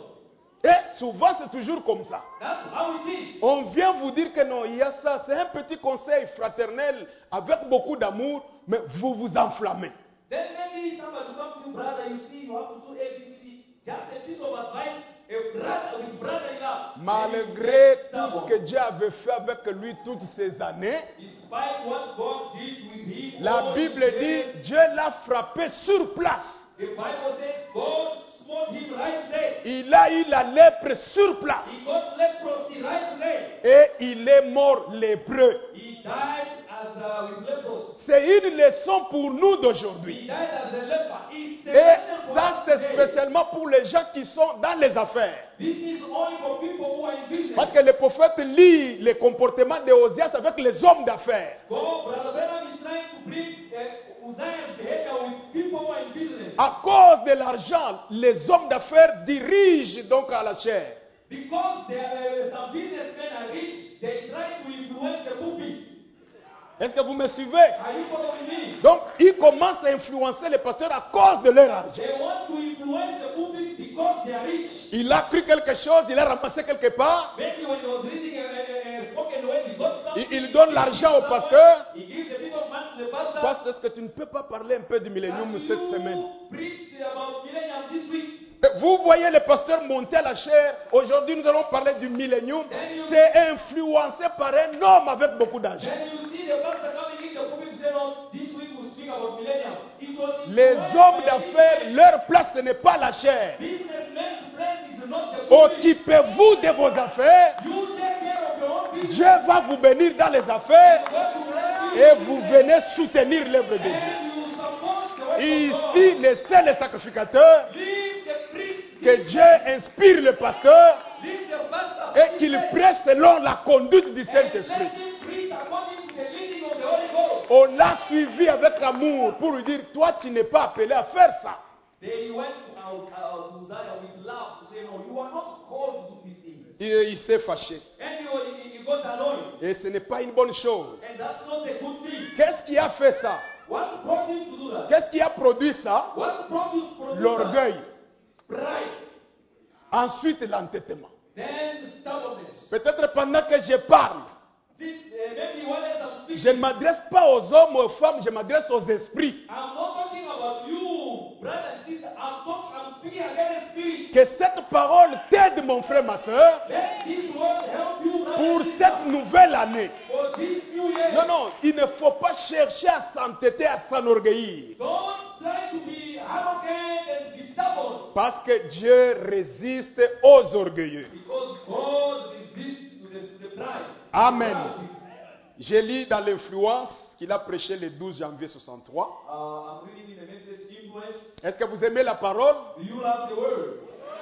Et souvent, c'est toujours comme ça. That's how it is. On vient vous dire que non, il y a ça. C'est un petit conseil fraternel avec beaucoup d'amour, mais vous vous enflammez. Then maybe somebody will come to you, brother, you see, you have to do ABCD. Just a piece of advice, a brother with brother in love. Malgré tout ce que Dieu avait fait avec lui toutes ces années, Despite what God did with him, la all Bible his dit days, Dieu l'a frappé sur place. the Bible said God smote him right there. Il a eu la lèpre sur place. He got leprosy right there. Et il est mort lépreux. He died with leprosy. C'est une leçon pour nous d'aujourd'hui. He died as a leper. It's a Et lesson for ça, us c'est today. spécialement pour les gens qui sont dans les affaires. This is only for people who are in business. Parce que le prophète lit les comportements de Osias avec les hommes d'affaires. God, Brother Branham is trying to bring Uzziah's behavior with people who are in business. À cause de l'argent, les hommes d'affaires dirigent donc à la chair. Because some businessmen are rich, they try to influence the pulpit. Est-ce que vous me suivez? Are you following me? Donc, ils commencent à influencer les pasteurs à cause de leur argent. They want to influence the pulpit because they are rich. Il a cru quelque chose, il a ramassé quelque part. Maybe when he was reading a spoken word, he got something. Il donne l'argent au pasteur. He gives a bit of money to the pastor. Pasteur, est-ce que tu ne peux pas parler un peu du millénium cette semaine? You preached about millennium this week. Vous voyez les pasteurs monter à la chair. Aujourd'hui, nous allons parler du millénium. C'est influencé par un homme avec beaucoup d'argent. Then you see the pastor coming in the pulpit to say, no, this week we'll speak about millennium. It was Les influenced hommes by d'affaires, leur place, ce n'est pas la chair. businessmen's place is not the pulpit. Occupez-vous de vos affaires. You take care of your own business. Dieu va vous bénir dans les affaires God will bless you. et vous venez soutenir l'œuvre de Dieu. And you support the work of God. Ici, laissez les sacrificateurs, Leave the priest. que Dieu inspire le pasteur Leave the pastor. et qu'il prêche selon la conduite du And let Saint-Esprit. him preach according to the leading of the Holy Ghost. On l'a suivi avec amour pour lui dire, toi, tu n'es pas appelé à faire ça. They went to Uzziah with love to say, no, you are not called to do these things. Il s'est fâché. And he got annoyed. Et ce n'est pas une bonne chose. And that's not a good thing. Qu'est-ce qui a fait ça? What brought him to do that? Qu'est-ce qui a produit ça? What produced L'orgueil. that? Pride. Ensuite, l'entêtement. Then stubbornness. Peut-être pendant que je parle, Maybe while I'm speaking, je ne m'adresse pas aux hommes, aux femmes, je m'adresse aux esprits. I'm not talking about you, brother and sister. I'm speaking against spirits. Que cette parole t'aide, mon frère, ma soeur, Let this word help you, brother pour and sister, cette nouvelle année. for this new year. Non, non, il ne faut pas chercher à s'entêter, à s'enorgueillir. Don't try to be arrogant and be stubborn. Parce que Dieu résiste aux orgueilleux. Because God resists to the pride. Amen. Je lis dans l'influence qu'il a prêché le 12 janvier 63. I'm reading the message influence. Est-ce que vous aimez la parole? Do you love the word?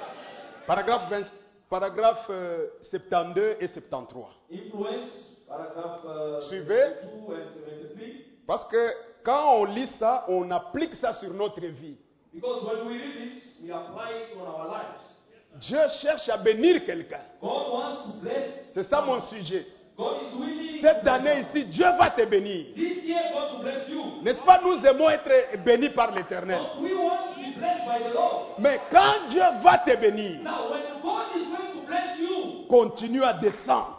Paragraphe 72 et 73. Influence, paragraph Suivez. 2 and 73. Parce que quand on lit ça, on applique ça sur notre vie. Because when we read this, we apply it on our lives. Dieu cherche à bénir quelqu'un. God wants to bless. C'est ça mon sujet. God is willing. Cette to année bless us. ici, Dieu va te bénir. This year, God will bless you. N'est-ce pas, nous aimons être bénis par l'Éternel. But we want to be blessed by the Lord. Mais quand Dieu va te bénir, Now, when God is going to bless you, continue à descendre.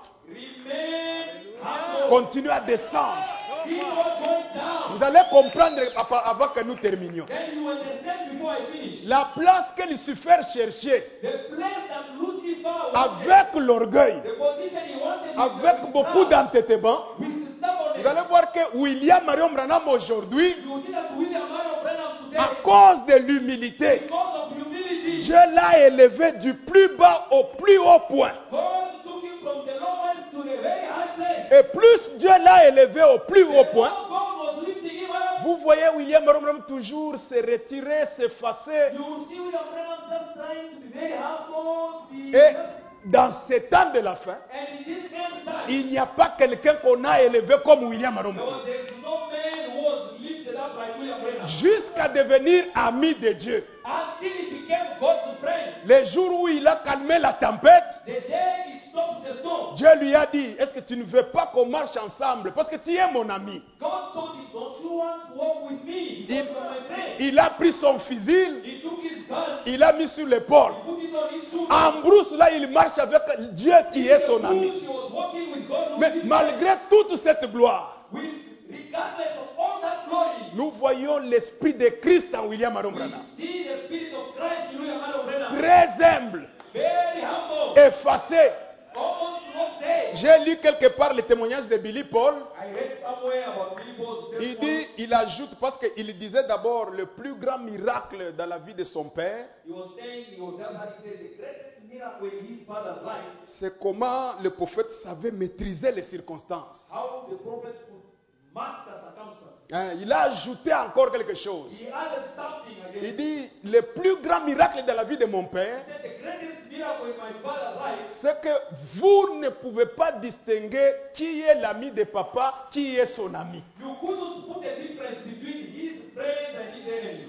remain humble. Continue à descendre. Keep on going down. Vous allez comprendre avant que nous terminions. Then you understand before I finish. La place que Lucifer cherchait The place that Lucifer wanted, avec l'orgueil, the position he wanted, avec beaucoup d'entêtement, with stubbornness. vous allez voir que William Marion Branham aujourd'hui, You will see that William Marion Branham today, à cause de l'humilité, because of humility, Dieu l'a élevé du plus bas au plus haut point. God took him from the lowest to the very high place. Et plus Dieu l'a élevé au plus haut point, God was lifting him up. vous voyez William Marion Branham toujours se retirer, s'effacer. You will see William Branham just trying to be very humble, to be Et just, dans ces temps de la fin, and in this end time, il n'y a pas quelqu'un qu'on a élevé comme William Marion Branham. there is no man who was lifted up like William Branham. Jusqu'à devenir ami de Dieu. Until he became God's friend. Le jour où il a calmé la tempête, The day he stopped the storm, Dieu lui a dit, est-ce que tu ne veux pas qu'on marche ensemble? Parce que tu es mon ami. God told him, don't you want to walk with me? Because you are my friend. Il a pris son fusil, He took his gun, il l'a mis sur l'épaule. he put it on his shoulder. En brousse, là, il marche avec Dieu qui est son ami. She was walking with God, who Mais is his friend. malgré toute cette gloire, Regardless of all that glory, nous voyons l'esprit de Christ en William Marion we Branham. see the Spirit of Christ in William Marion Branham. Très humble, Very humble, effacé. almost not there. J'ai lu quelque part le témoignage de Billy Paul. I read somewhere about Billy Paul's Il testimony. dit, il ajoute, parce qu'il disait d'abord le plus grand miracle dans la vie de son père, He was saying, he was just having said the greatest miracle in his father's life, c'est comment le prophète savait maîtriser les circonstances. how the prophet could master circumstances. Hein, il a ajouté encore quelque chose. He added something again. Il dit, le plus grand miracle dans la vie de mon père, He said the greatest miracle in my father's life, c'est que vous ne pouvez pas distinguer qui est l'ami de papa, qui est son ami. you couldn't put a difference between his friends and his enemies.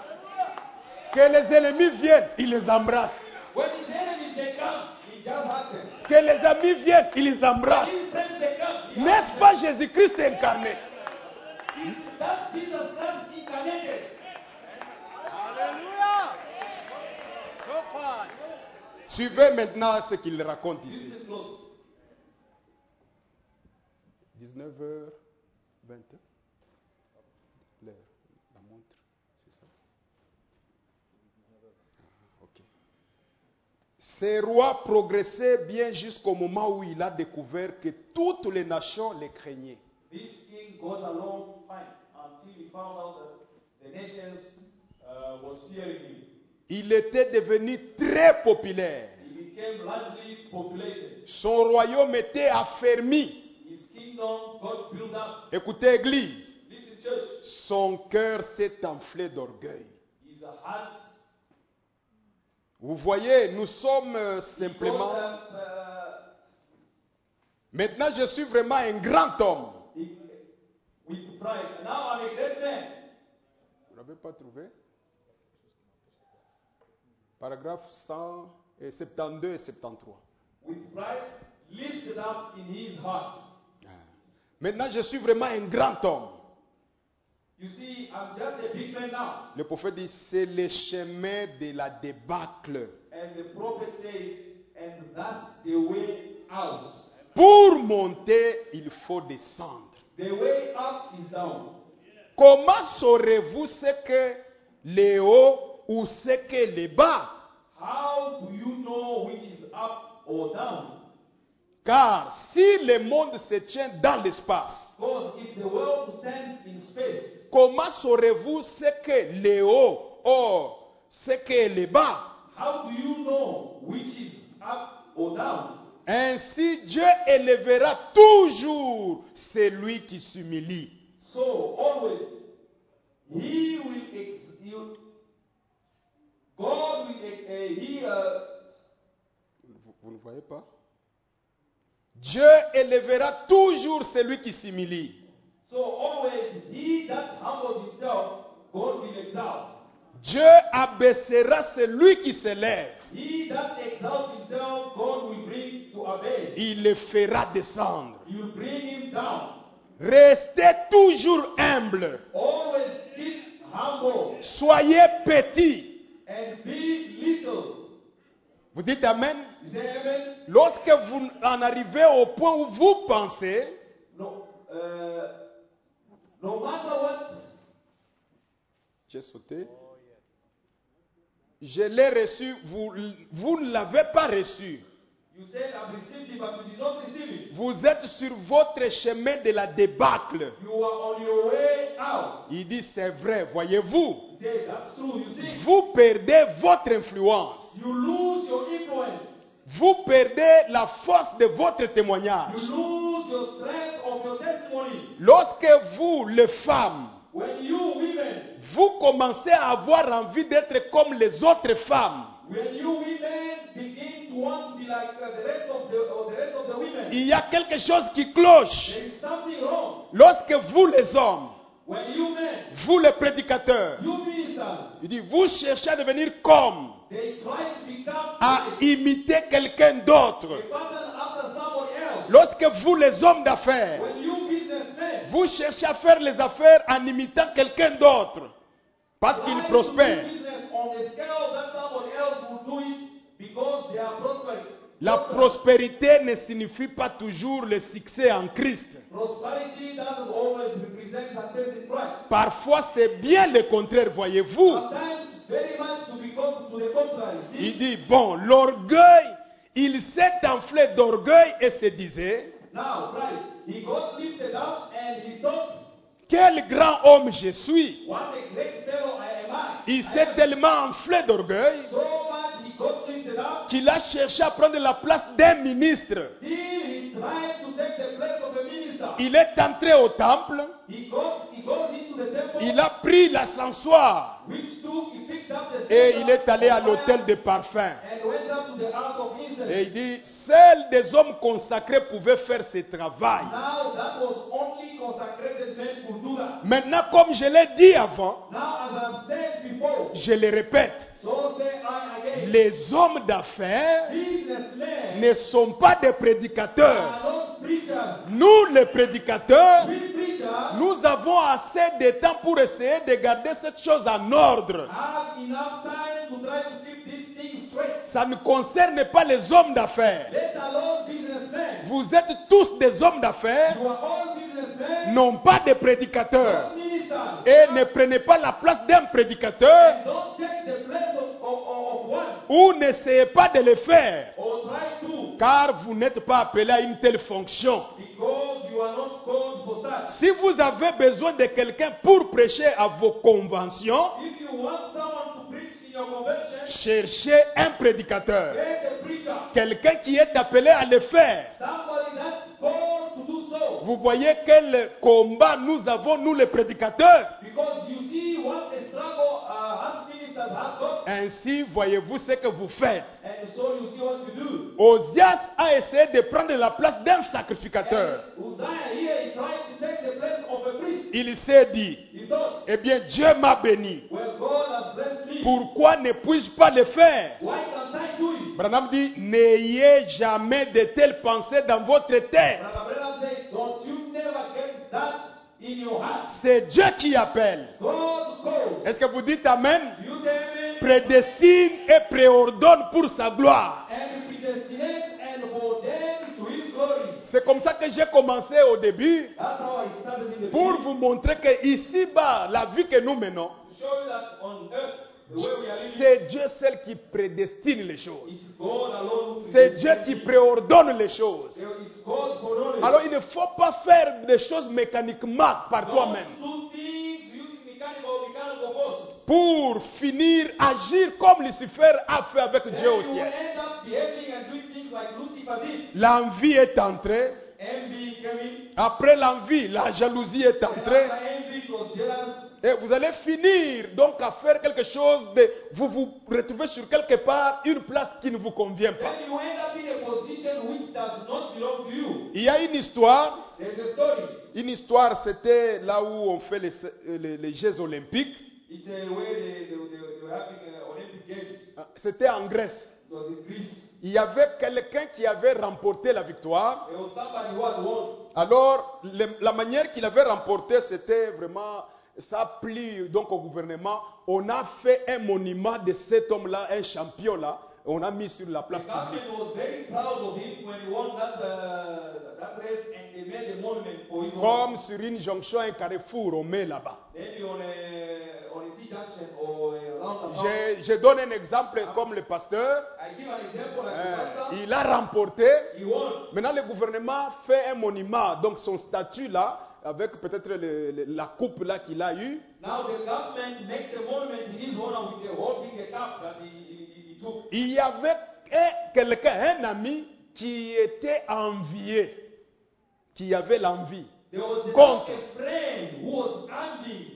Que les ennemis viennent, il les embrasse. When his enemies they come, he just hugs them. Que les amis viennent, il les embrasse. His friends they come, he hugs N'est-ce them. pas Jésus-Christ incarné? That's Jesus Christ incarnated. Suivez maintenant ce qu'il raconte ici. Listen close. 19h20. L'heure, la montre, c'est ça. Ok. Ces rois progressaient bien jusqu'au moment où il a découvert que toutes les nations les craignaient. This king got along fine until he found out that the nations was fearing him. Il était devenu très populaire. He became largely populated. Son royaume était affermi. His kingdom got built up. Écoutez, Église, Listen, church. son cœur s'est enflé d'orgueil. His heart Vous voyez, nous sommes got simplement... up, Maintenant, je suis vraiment un grand homme. with pride. Now I'm a great man. Vous n'avez pas trouvé? Paragraphe 172 et 73. With pride lifted up in his heart. Maintenant, je suis vraiment un grand homme. You see, I'm just a big man now. Le prophète dit, c'est le chemin de la débâcle. And the prophet says, and that's the way out. Pour monter, il faut descendre. The way up is down. Comment saurez-vous ce que les hauts ou ce que les bas? How do you know which is up or down? Car si le monde se tient dans l'espace, Because if the world stands in space, comment saurez-vous ce que les hauts ou ce que les bas? how do you know which is up or down? Ainsi, Dieu élèvera toujours celui qui s'humilie. So always, He will God will Vous ne voyez pas? Dieu élèvera toujours celui qui s'humilie. So always, He that humbles himself, God will exalt. Dieu abaissera celui qui s'élève. He that exalts himself, God will bring to abase. Il le fera descendre. He will bring him down. Restez toujours humble. Always keep humble, soyez petits. and be little. Vous dites Amen? You say amen? Lorsque vous en arrivez au point où vous pensez, No, no matter what, j'ai sauté, je l'ai reçu, vous ne l'avez pas reçu. you said I've received it, but you did not receive it. Vous êtes sur votre chemin de la débâcle. You are on your way out. Il dit, c'est vrai, voyez-vous, He said, that's true. You see, vous perdez votre influence. you lose your influence. Vous perdez la force de votre témoignage. You lose your strength of your testimony. Lorsque vous, les femmes, When you women, vous commencez à avoir envie d'être comme les autres femmes, when you women begin to want to be like the rest of the women, il y a quelque chose qui cloche. there is something wrong. Lorsque vous, les hommes, When you men, vous, les prédicateurs, you ministers, il dit, vous cherchez à devenir comme, they try to become à a imiter quelqu'un d'autre. pattern after somebody else. Lorsque vous, les hommes d'affaires, When you businessmen, vous cherchez à faire les affaires en imitant quelqu'un d'autre, parce qu'il try to prospère. do business on the scale that somebody else will do it because they are prospering. La prospérité ne signifie pas toujours le succès en Christ. Prosperity doesn't always represent success in Christ. Parfois, c'est bien le contraire, voyez-vous. Sometimes, very much to the contrary. See? Il dit, bon, l'orgueil, il s'est enflé d'orgueil et se disait, Now, pride. He got lifted up and he thought, quel grand homme je suis. what a great fellow am I. Il s'est tellement enflé d'orgueil So much he got lifted up qu'il a cherché à prendre la place d'un ministre. till he tried to take the place of a minister. Il est entré au temple, He goes into the temple, il a pris l'ascensoir which took, he picked up the et censer il est allé à of fire l'hôtel de parfum. and went up to the ark of incense. Et il dit, seuls des hommes consacrés pouvaient faire ce travail. Now that was only consecrated men could do that. Maintenant, comme je l'ai dit avant, Now, as I've said before, je le répète, so say I again, les hommes d'affaires businessmen ne sont pas des prédicateurs. are not preachers. Nous, les prédicateurs, We preachers nous avons assez de temps pour essayer de garder cette chose en ordre. have enough time to try to keep this thing straight, Ça ne concerne pas les hommes d'affaires. let alone businessmen. Vous êtes tous des hommes d'affaires, You are all businessmen, non pas des prédicateurs. not ministers. Et ne prenez pas la place d'un prédicateur Don't take the place of one, ou n'essayez pas de le faire. or try to, Car vous n'êtes pas appelé à une telle fonction. because you are not called for such. Si vous avez besoin de quelqu'un pour prêcher à vos conventions, If you want someone to preach in your convention, cherchez un prédicateur. get a preacher, Quelqu'un qui est appelé à le faire. somebody that's called to do so. Vous voyez quel combat nous avons, nous les prédicateurs. Because you see what a struggle us ministers has got, Ainsi, voyez-vous ce que vous faites. and so you see what you do. Osias a essayé de prendre la place d'un sacrificateur. And Uzziah here, he tried to take the place of a priest. Il s'est dit, He thought, eh bien Dieu m'a béni. well, God has blessed me. Pourquoi ne puis-je pas le faire? Why can't I do it? Branham dit, n'ayez jamais de telles pensées dans votre tête. Brother Branham said, don't you never get that in your heart. C'est Dieu qui appelle. God calls. Est-ce que vous dites Amen? You say amen. Prédestine et préordonne pour sa gloire. And predestinate and ordains to his glory. C'est comme ça que j'ai commencé au début. That's how I started in the Pour beginning. vous montrer que ici-bas, la vie que nous menons, To show you that on earth, the way we are living, c'est Dieu seul qui prédestine les choses. it's God alone who C'est Dieu predestinates qui it. préordonne les choses. It's God's knowledge. Alors il ne faut pas faire des choses mécaniquement par toi-même. Don't do things using mechanical forces. Pour finir, agir comme Lucifer a fait avec Dieu Then au you will ciel. end up behaving and doing things like Lucifer did. L'envie est entrée. Envy came in. Après l'envie, la jalousie est And entrée. after envy, it was jealous. Et vous allez finir donc à faire quelque chose de... Vous vous retrouvez sur quelque part une place qui ne vous convient pas. Then you end up in a position which does not belong to you. Il y a une histoire. There's a story. Une histoire, c'était là où on fait les Jeux olympiques. It's a way they were having Olympic Games. C'était en Grèce. It was in Greece. Il y avait quelqu'un qui avait remporté la victoire. There was somebody who had won. Alors, la manière qu'il avait remporté, c'était vraiment ça a plu donc au gouvernement. On a fait un monument de cet homme-là, un champion là. On a mis sur la The place publique. government was very proud of him when he won that race, and they made a monument for his honor. Comme sur une jonction, un carrefour, on met là-bas. Maybe on a T-junction or a roundabout. Je donne un exemple comme le pasteur. I give an example like the pastor. Il a remporté. He won. Maintenant, le gouvernement fait un monument. Donc, son statut là, avec peut-être la coupe là qu'il a eue. Now the government makes a monument in his honor with the holding the cup that he took. Il y avait quelqu'un, un ami, qui était envié, qui avait l'envie. There was Contre. a friend who was envying.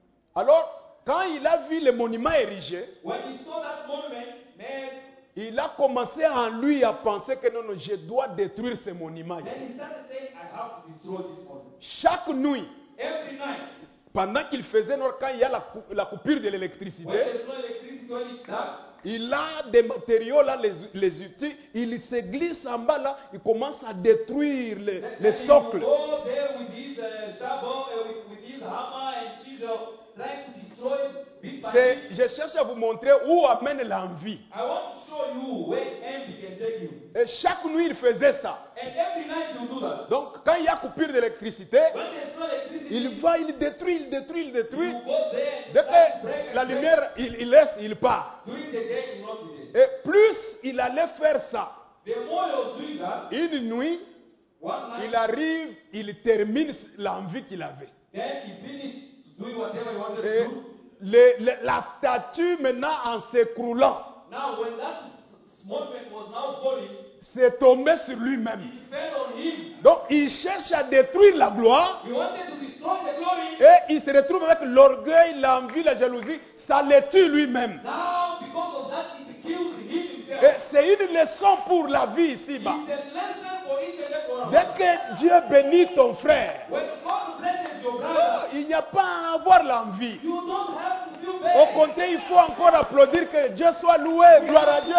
Alors, quand il a vu le monument érigé, When he saw that monument made, il a commencé en lui à penser que non, non, je dois détruire ce monument then ici. he started saying, I have to destroy this monument. Chaque nuit, Every night, pendant qu'il faisait, quand il y a la coupure de when l'électricité, there's no electricity, when it's dark, il a des matériaux là, les outils, il se glisse en bas là, il commence à détruire les then socles. he will go there with his shovel, with his hammer and chisel, trying to destroy bit by bit. Je cherche à vous montrer où amène l'envie. I want to show you where envy can take you. Et chaque nuit, il faisait ça. And every night you do that. Donc, quand il y a coupure d'électricité, When there's no electricity, il va, il détruit. you go there and Dès start to que break la and break. lumière, il laisse, il part. During the day, you will not be there. Et plus il allait faire ça, The more he was doing that, une nuit, one night, il arrive, il termine l'envie qu'il avait. then he finished doing whatever he wanted Et to do. la statue maintenant en s'écroulant, Now, when that monument was now falling, s'est tombé sur lui-même. it fell on him. Donc il cherche à détruire la gloire He wanted to destroy the glory. et il se retrouve avec l'orgueil, l'envie, la jalousie. Ça le tue lui-même. Now, because of that, it kills him himself. Et c'est une leçon pour la vie ici-bas. It's a lesson for each and every one of Dès us. que Dieu bénit ton frère, When God blesses your brother, il n'y a pas à avoir l'envie. you don't have to feel Au bad. contraire, il faut encore applaudir que Dieu soit loué, gloire à Dieu.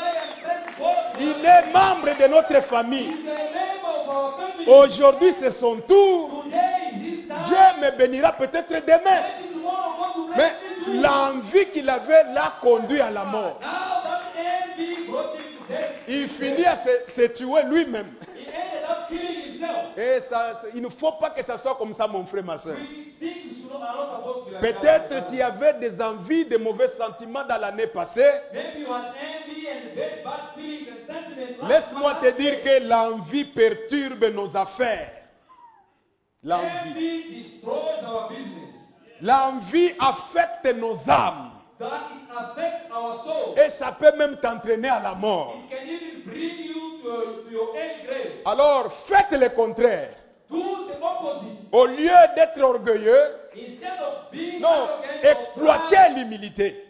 Il est membre de notre famille. He's a member of our family. Aujourd'hui, c'est son tour. Today is his time. Dieu me bénira peut-être demain. Maybe tomorrow God will Mais bless me too. l'envie qu'il avait l'a conduit à la mort. Now that envy brought him to death. Il finit à se tuer lui-même. He ended up killing himself. Et ça, il ne faut pas que ça soit comme ça, mon frère, ma soeur. Things are not supposed to be like Peut-être that. tu avais des envies, des mauvais sentiments dans l'année passée. Maybe you had envy and bad feelings and sentiments. Laisse-moi te dire que l'envie perturbe nos affaires. L'envie. Envy destroys our business. L'envie affecte nos âmes. That it affects our soul. Et ça peut même t'entraîner à la mort. It can even bring you to your end grave. Alors faites le contraire. Do the opposite. Au lieu d'être orgueilleux, Instead of being non, arrogant or exploitez proud, l'humilité.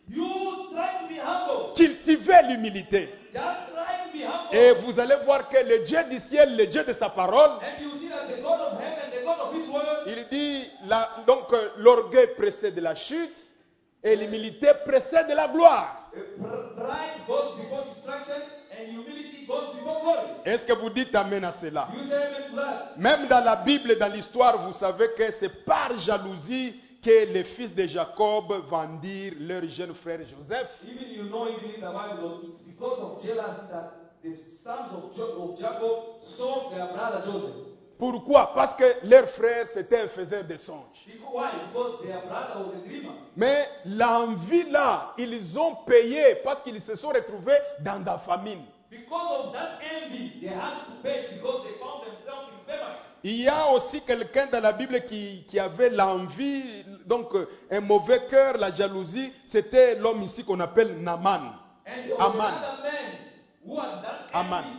try to be humble. Cultivez l'humilité. Just try to be humble. Et vous allez voir que le Dieu du ciel, le Dieu de sa parole, And you see that the God of heaven, the God of his word, il dit, donc l'orgueil précède la chute et l'humilité précède la gloire. pride goes before destruction and humility goes before glory. Est-ce que vous dites amen à cela? You say amen to that. Même dans la Bible, dans l'histoire, vous savez que c'est par jalousie que les fils de Jacob vendirent leur jeune frère Joseph. Even you know, even in the Bible, it's because of jealousy that the sons of Jacob sold their brother Joseph. Pourquoi? Parce que leur frère, c'était un faiseur de songes. Why? Because their brother was a dreamer. Mais l'envie là, ils ont payé parce qu'ils se sont retrouvés dans la famine. Because of that envy, they had to pay because they found themselves in famine. Il y a aussi quelqu'un dans la Bible qui avait l'envie, donc un mauvais cœur, la jalousie. C'était l'homme ici qu'on appelle Naaman. And there was Aman. another man who had that Aman. envy.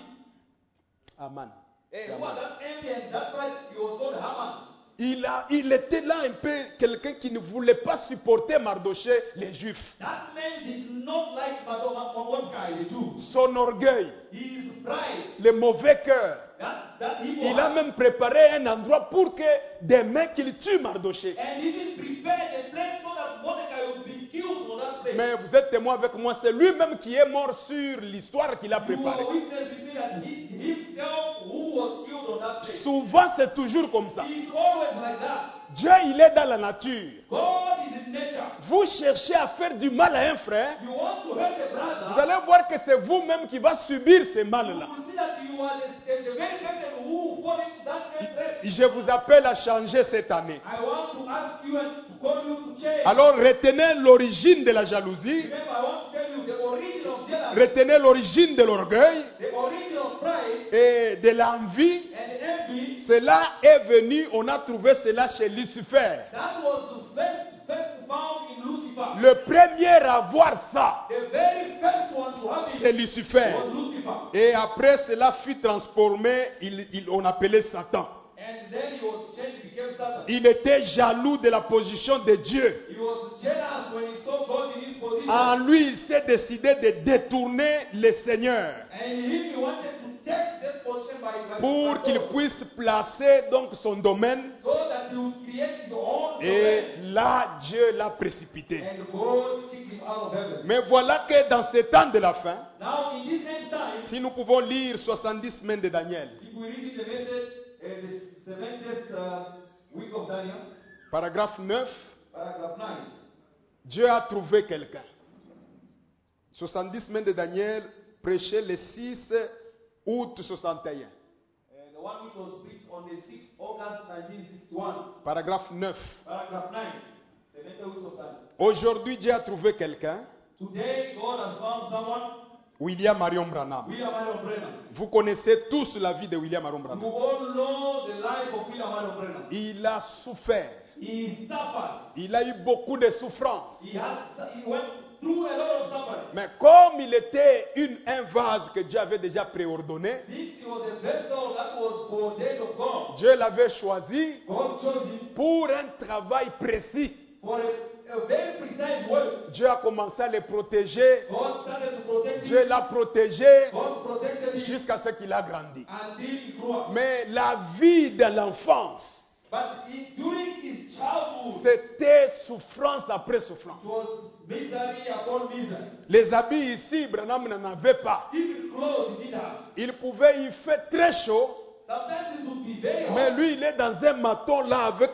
Aman. Who had that envy and that pride, he was called Haman. Il était là un peu quelqu'un qui ne voulait pas supporter Mardoché, les Juifs. That man did not like Mordecai, the Jew. Son orgueil, His pride, le mauvais cœur. that evil Il a heart, même préparé un endroit pour que demain qu'il tue Mardoché. and even prepared a place so that Mordecai would be killed on that place. Mais vous êtes témoin avec moi, c'est lui-même qui est mort sur l'histoire qu'il a You préparée. are witness with me that he himself who was killed on that day. Souvent, c'est toujours comme ça. He is always like that. Dieu, il est dans la nature. God is in nature. Vous cherchez à faire du mal à un frère, You want to hurt a brother. vous allez voir que c'est vous-même qui va subir ce You mal-là. will see that you are the very person who fall into that same trap. Je vous appelle à changer cette année. I want to ask you and to call you to change. Alors, retenez l'origine de la jalousie, Remember, I want to tell you the origin of jealousy, retenez l'origine de l'orgueil the origin of pride et de l'envie. and envy. Cela est venu, on a trouvé cela chez Lucifer. That was the first found in Lucifer. Le premier à voir ça, The very first one to have c'est it Lucifer. was Lucifer. Et après cela fut transformé, on appelait Satan. And then he was changed, became Satan. Il était jaloux de la position de Dieu. He was jealous when he saw God in his position. En lui, il s'est décidé de détourner le Seigneur And he wanted to take that position by pour qu'il puisse placer donc son domaine. so that he would create his own Et domain. là, Dieu l'a précipité. And God kicked him out of heaven. Mais voilà que dans ce temps de la fin, Now in this end time, si nous pouvons lire 70 semaines de Daniel, if we read in the message, the 70th week of Daniel, paragraphe 9, paragraph 9, Dieu a trouvé quelqu'un. 70 semaines de Daniel, prêché le 6 août 61. the one which was preached on the 6th August 1961, Paragraphe 9. paragraph 9, 70 weeks of Daniel. Aujourd'hui, Dieu a trouvé quelqu'un, Today, God has found someone, William Marion Branham. William Marion Brennan. Vous connaissez tous la vie de William Marion You Branham. all know the life of William Marion Brennan. Il a souffert. He suffered. Il a eu beaucoup de souffrances. He went through a lot of suffering. Mais comme il était un vase que Dieu avait déjà préordonné, Since he was a vessel that was ordained of God, Dieu l'avait choisi God chose him pour un travail précis. for a very precise work. Dieu a commencé à le protéger. God started to protect Dieu him. l'a protégé God protected him jusqu'à ce qu'il a grandi. until he grew up. Mais la vie de l'enfance, But during his childhood, c'était souffrance après it souffrance. was misery upon misery. Les habits ici, Branham n'en avait pas. Even clothes he didn't have. Il fait très chaud, Sometimes it would be very mais hot. lui, il est dans un maton là avec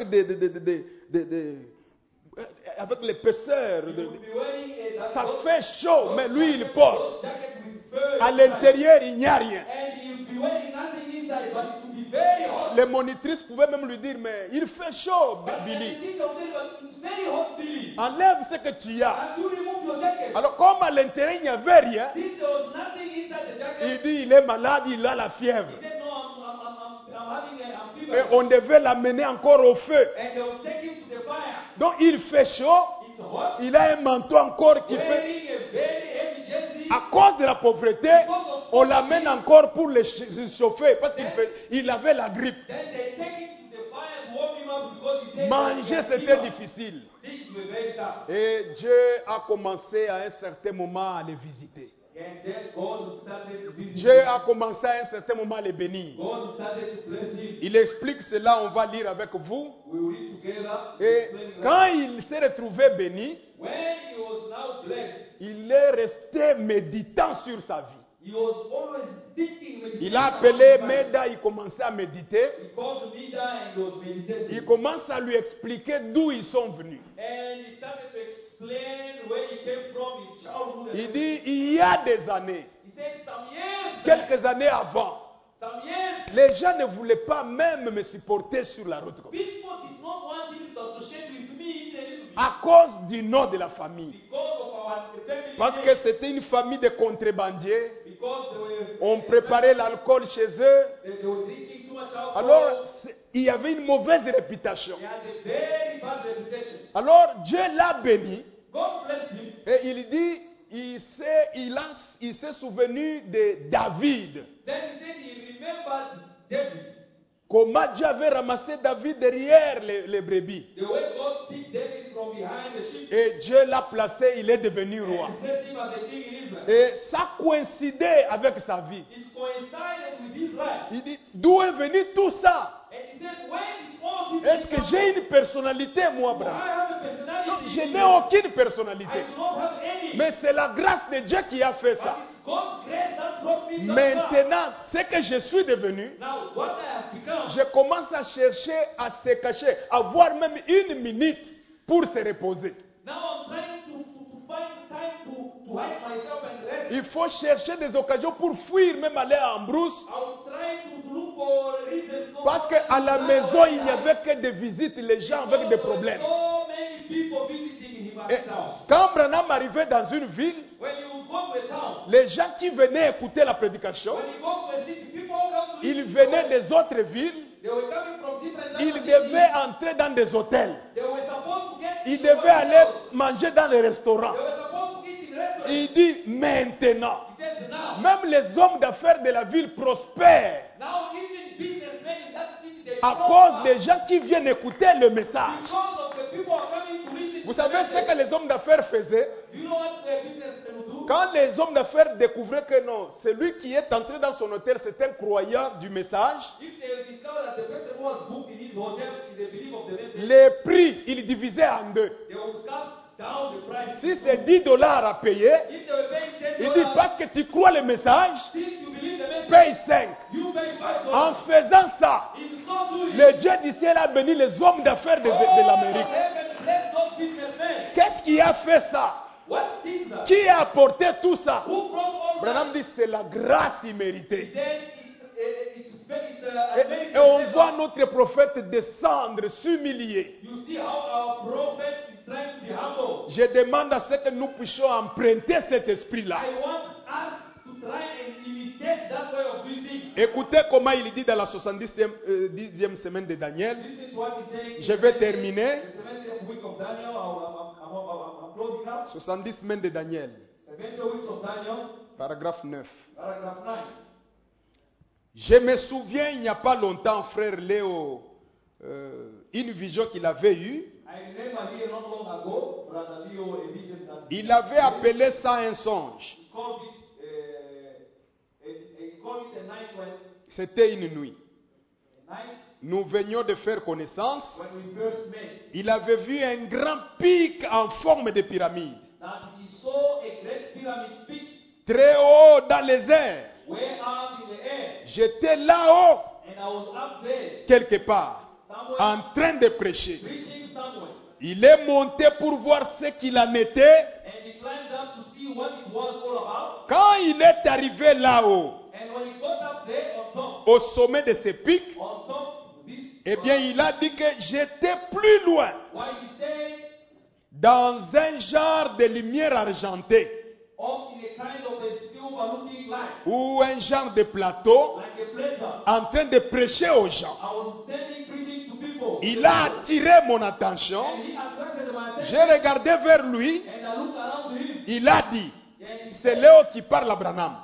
avec l'épaisseur. He would be wearing Ça fait chaud, mais lui, il porte. jacket with fur À inside. l'intérieur, il n'y a rien. And he would be wearing nothing inside, but it would be very hot. Les monitrices pouvaient même lui dire, mais il fait chaud, But Billy. the teacher would tell you, "But it's very hot, Billy. Enlève ce que tu as. And you remove your jacket." Alors, comme à l'intérieur, il n'y avait rien, Since there was nothing inside the jacket, il dit, il est malade, il a la fièvre. he said, "No, I'm having a fever." Et on devait l'amener encore au feu. And they would take him to the fire. Donc, il fait chaud, It's hot. il a un manteau encore qui fait... Wearing a very heavy jersey. À cause de la pauvreté, on l'amène encore pour le chauffer parce qu'il avait la grippe. Then they take him to the fire to warm him up because he said Manger, c'était difficile. things were very tough. Et Dieu a commencé à un certain moment à les visiter. And then God started to visit Dieu him. a commencé à un certain moment à les bénir. God started to bless him. Il explique cela, on va lire avec vous. We will read together. Et explaining that. quand il s'est retrouvé béni, When he was now blessed, il est resté méditant sur sa vie. he was always thinking. Il a appelé Meda, il commençait à méditer. He called Mida and he was meditating. Il commence à lui expliquer d'où ils sont venus. And he started to explain where he came from, his childhood. And Il dit, il y a des années, he said some years back, quelques années avant, some years, les gens ne voulaient pas même me supporter sur la route comme ça. people did not want him to associate with me in a little bit À cause du nom de la famille. because of our family. Parce que c'était une famille de contrebandiers. Because they were, On préparait l'alcool chez eux. they were drinking too much alcohol. Alors, il y avait une mauvaise réputation. They had a very bad reputation. Alors, Dieu l'a béni. God blessed him. Et il dit, il s'est souvenu de David. Then he said he remembered David. Comment Dieu avait ramassé David derrière les brebis. The way God picked David from behind the sheep Et Dieu l'a placé, il est devenu roi. and set him as a king in Israel. Et ça coïncidait avec sa vie. It coincided with his life. Il dit, d'où est venu tout ça? And he said, when did all this Est-ce thing que j'ai une personnalité, moi, come? I Abraham? have a personality. Je n'ai aucune personnalité. I do not have any. Mais c'est la grâce de Dieu qui a fait But ça. it's God's grace that brought me that far. Maintenant, ce que je suis devenu, Now, what I have become, je commence à chercher à se cacher, à avoir même une minute pour se reposer. now I'm trying to find time to hide myself and rest. Il faut chercher des occasions pour fuir, même aller en brousse. I will try to look for reasons. So Parce qu'à la maison, il n'y avait que des visites, les gens avec des problèmes. So many people visiting him at Et his house. quand Branham arrivait dans une ville, When you go to a town, les gens qui venaient écouter la prédication, when you go to a city, people come to ils venaient des autres villes, They were coming from different ils cities. devaient entrer dans des hôtels, They were supposed to get ils into devaient aller hotels. manger dans les restaurants. They were supposed to eat in restaurants. Il dit maintenant, He says now. même les hommes d'affaires de la ville prospèrent Now even businessmen in that city they à prosper cause des gens qui viennent écouter le message. because of the people who are coming to listen. Vous to the savez ce message. que les hommes d'affaires faisaient? Do you know what the businessmen will do? Quand les hommes d'affaires découvraient que non, celui qui est entré dans son hôtel, c'est un croyant du message, If they discover that the person who was booked in his hotel is a believer of the message, les prix, ils divisaient en deux. they would cut down the price. Si c'est $10 à payer, If they were paying $10, il dit parce que tu crois le message, since you believe the message, paye 5. you pay $5. En faisant ça, In so doing, le Dieu du ciel a béni les hommes d'affaires de l'Amérique. heaven bless those businessmen. Qu'est-ce qui a fait ça? What did that? Qui a apporté tout ça? Who brought all Branham that? dit c'est la grâce imméritée. Then it's Et, very et on voit notre prophète descendre, s'humilier. You see how our prophet is trying to be humble. Je demande à ce que nous puissions emprunter cet esprit-là. I want us to try and imitate that way of doing things. Écoutez comment il dit dans la 70e semaine de Daniel. Listen to what he's saying. Je vais terminer. The 70th week of Daniel. I'm closing now. 70 semaines de Daniel, 70 weeks of Daniel, paragraphe 9. paragraph 9. Je me souviens, il n'y a pas longtemps, frère Léo, une vision qu'il avait eue. I remember here not long ago, Brother Leo, a vision that Il avait appelé ça un songe. he called it a night when C'était une nuit. a night Nous venions de faire connaissance. when we first met. Il avait vu un grand pic en forme de pyramide, That he saw a great pyramid peak très haut dans les airs. way up in the air. J'étais là-haut, And I was up there, quelque part, somewhere, en train de prêcher. preaching somewhere. Il est monté pour voir ce qu'il en était. And he climbed up to see what it was all about. Quand il est arrivé là-haut, And when he got up there on top, au sommet de ce pic, on top of this, eh bien, il a dit que j'étais plus loin, what he said, dans un genre de lumière argentée, off in a kind of a silver-looking light, ou un genre de plateau, like a platter. en train de prêcher aux gens. I was standing preaching to people. Il a attiré mon attention. And he attracted my attention. J'ai regardé vers lui. And I looked around to him. Il a dit, And he c'est said, Léo qui parle à Branham.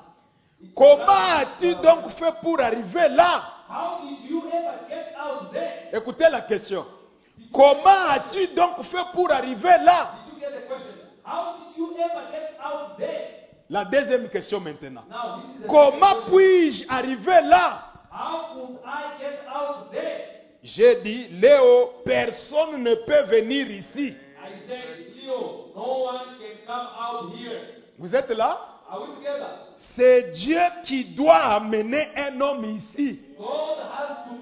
Comment as-tu donc fait pour arriver là? how did you ever get out there? Écoutez la question. Comment as-tu donc fait pour arriver là? Did you get the question? How did you ever get out there? La deuxième question maintenant. Now, this is the Comment second question. puis-je arriver là? How could I get out there? J'ai dit, Léo, personne ne peut venir ici. I said, Leo, no one can come out here. Vous êtes là? Are we together? C'est Dieu qui doit amener un homme ici. God has to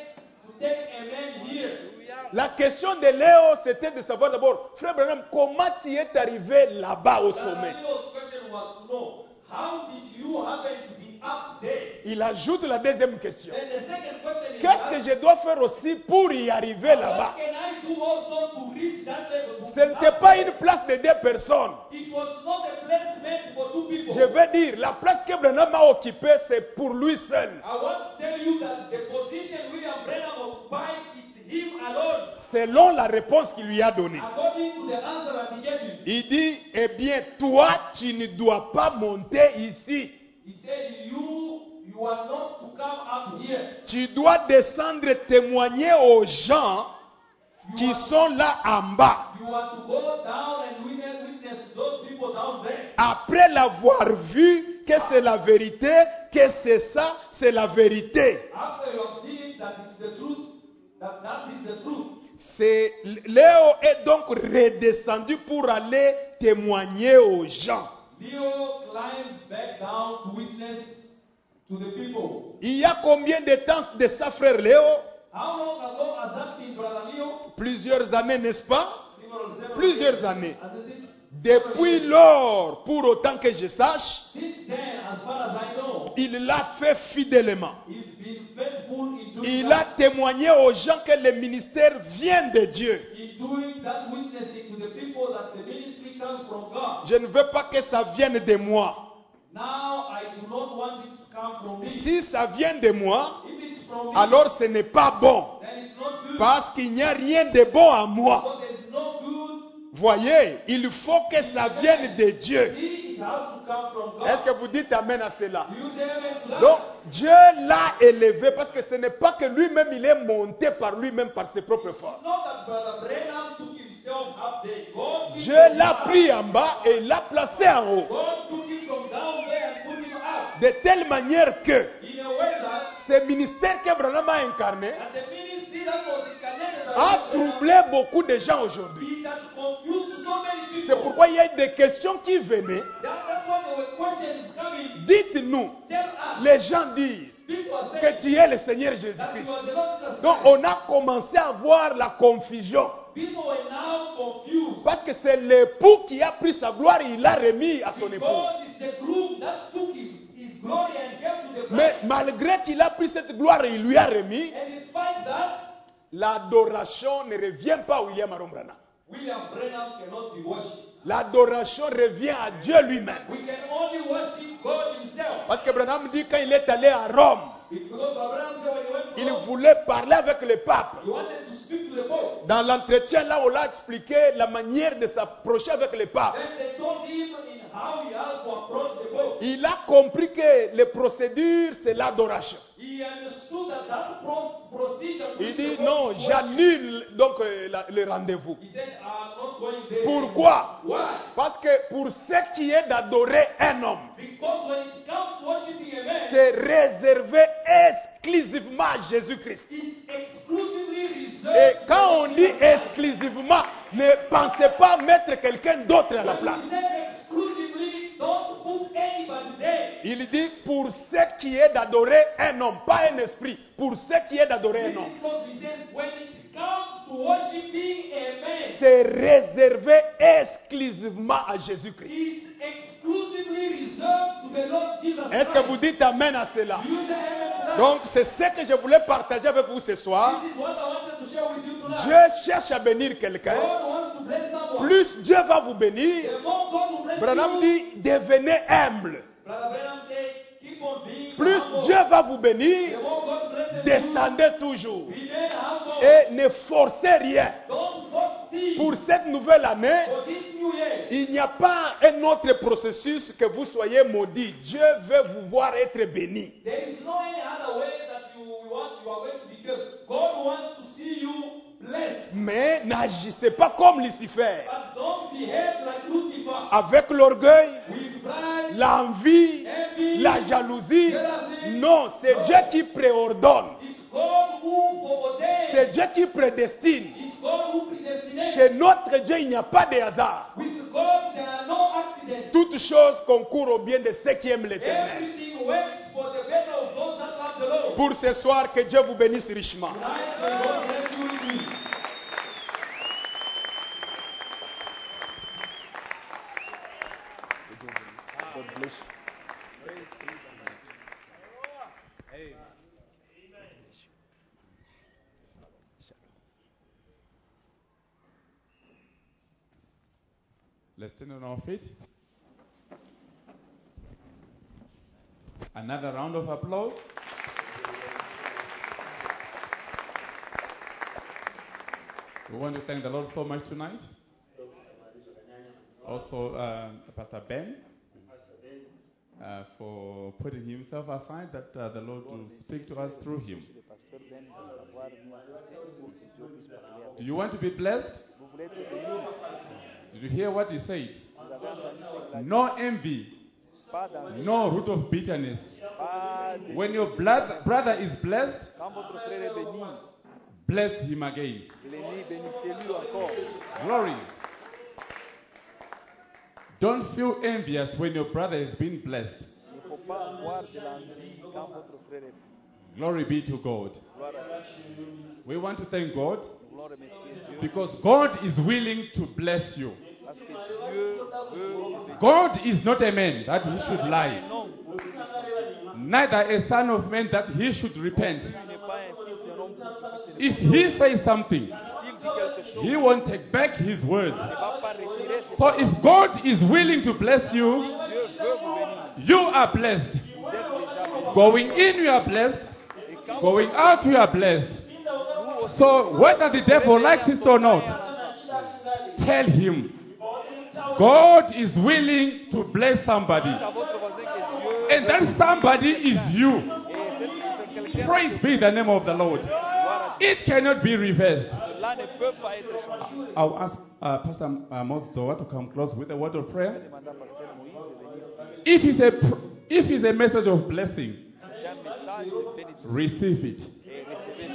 take a man here. La question de Léo, c'était de savoir d'abord, frère Branham, comment tu es arrivé là-bas au sommet? Leo's question was to know, how did you happen to be up there? Il ajoute la deuxième question. Then the second question is, Qu'est-ce que je dois faire aussi pour y arriver là-bas? what can I do also to reach that level? Ce n'était pas une place de deux personnes. It was not a place meant for two people. Je veux dire, la place que Branham a occupée, c'est pour lui seul. I want to tell you that the position William Branham occupied is him alone, Selon la réponse qu'il lui a donnée. according to the answer that he gave him. Il dit, eh bien, toi, tu ne dois pas monter ici. He said, you are not to come up here. Tu dois descendre témoigner aux gens qui sont là en bas. You are to go down and witness to those people down there. Après l'avoir vu que c'est la vérité, que c'est ça, c'est la vérité. After you have seen it, that it's the truth, that is the truth. Léo est donc redescendu pour aller témoigner aux gens. Leo climbs back down to witness to the people. Il y a combien de temps de ça, frère Léo? How long ago has that been, Brother Leo? Plusieurs années, n'est-ce pas? Several Plusieurs years, années. hasn't it? Depuis lors, pour autant que je sache, Since then, as far as I know, il l'a fait fidèlement. he's been faithful in doing Il that. a témoigné aux gens que le ministère vient de Dieu. In doing that witnessing to the people that the ministry comes from God. Je ne veux pas que ça vienne de moi. Now I do not want it to come from me. Si ça vient de moi, If it's from me, alors ce n'est pas bon. then it's not good. Parce qu'il n'y a rien de bon en moi. Because there is no good. Voyez, il faut que ça vienne de Dieu. See, it has to come from God. Est-ce que vous dites amen à cela? Do you say amen to that? Donc, Dieu l'a élevé parce que ce n'est pas que lui-même il est monté par lui-même par ses propres forces. It's not that Brother Branham took himself up there. God Dieu l'a pris en bas et l'a placé en haut. God took him from down there and put him up. De telle manière que In a way that, ce ministère qu'Abraham a incarné and the ministry that was incarnated by a Brother troublé beaucoup de gens aujourd'hui. Branham, it has confused so many people. C'est pourquoi il y a des questions qui venaient. That's why there were questions coming. Dites-nous, Tell us. les gens disent People are que saying tu es le Seigneur that Jésus-Christ. you are the Lord Jesus Donc Christ. on a commencé à voir la confusion. People were now confused. Parce que c'est l'époux qui a pris sa gloire et il l'a remis à son épouse. Because it's the groom that took his glory and gave to the bride. Mais malgré qu'il a pris cette gloire et il lui a remis, And despite that, l'adoration ne revient pas à William Arombrana. William Branham cannot be worshipped. L'adoration revient à Dieu lui-même. We can only worship God himself. Parce que Branham dit quand il est allé à Rome, Because Abraham said when he went to il Rome, voulait parler avec le pape. he wanted to speak to the Pope. Dans l'entretien là, on l'a expliqué la manière de s'approcher avec le pape. Then they told him in how he has to approach the Pope. Il a compris que les procédures, c'est l'adoration. He understood that procedure. Il dit non, j'annule donc le rendez-vous. He said, I'm not going there. Pourquoi? Why? Parce que pour ce qui est d'adorer un homme, Because when it comes to worshiping a man, c'est réservé exclusivement à Jésus-Christ. it's exclusively Et reserved. quand on dit exclusivement, ne pensez pas mettre quelqu'un d'autre à la When place. we say exclusively, don't put anybody there. Il dit pour ce qui est d'adorer un homme, pas un esprit, pour ce qui est d'adorer This un is homme. because he says when it comes to worshiping a man, C'est réservé exclusivement à Jésus-Christ. it's exclusively reserved to the Lord Jesus Est-ce que Christ. vous dites amen à cela? Do you say amen to that? Donc c'est ce que je voulais partager avec vous ce soir. This is what I wanted to share with you tonight. Dieu cherche à bénir quelqu'un. God wants to bless someone. Plus Dieu va vous bénir. The more God will bless Branham you, dit devenez humble. Brother Branham said, keep on being Plus humble. Dieu va vous bénir, The more God blesses descendez toujours. you, remain humble. Et ne forcez rien. Don't force things. Pour cette nouvelle année, For this new year, il n'y a pas un autre processus que vous soyez maudit. Dieu veut vous voir être béni. there is no any other way that you are going to be cursed. God wants to see you blessed. Mais n'agissez pas comme Lucifer, But don't behave like Lucifer. avec l'orgueil, With pride, l'envie, envy, la jalousie. jealousy. Non, c'est Dieu qui préordonne. It's God who ordains. C'est Dieu qui prédestine. It's God who predestinates. Chez notre Dieu, il n'y a pas de hasard. With God, there are no accidents. Toutes choses concourent au bien de ceux qui aiment l'Éternel. Everything works for the better of those that love the Lord. Pour ce soir, que Dieu vous bénisse richement. Tonight, may God bless you indeed. God bless you. Let's stand on our feet. Another round of applause. We want to thank the Lord so much tonight. Also, Pastor Ben, for putting himself aside that the Lord will speak to us through him. Do you want to be blessed? Did you hear what he said? No envy, no root of bitterness. When your brother is blessed, Bless him again. Bénissez-lui encore. Glory. Don't feel envious when your brother has been blessed. Il ne faut pas avoir de l'envie quand votre frère est. Glory be to God. Gloire à Dieu. We want to thank God Nous voulons remercier Dieu because God is willing to bless you. parce que Dieu veut. God is not a man that he should lie, Non, pour qu'il ne neither a son of man that he should repent. n'est pas un fils d'un homme pour qu'il If he says something, S'il dit quelque chose, he won't take back his word. il ne va pas retirer ses So if God is willing to bless you, Dieu veut vous bénir. you are blessed. Vous êtes déjà bénis. Going in, you are blessed. Et quand Going out, you are blessed. nous aussi, So whether the devil likes it or not, tell him God is willing to bless somebody. à votre voisin que Dieu And that somebody is you. et c'est quelqu'un. Praise be the name of the Lord. Gloire à It cannot be reversed. Dieu. Cela ne peut pas être changé. I'll ask Pastor Moses Zowa to come close with a word of prayer. Demanda à Pasteur Moïse de venir. If it's a message of blessing, C'est un message de bénédiction receive it. et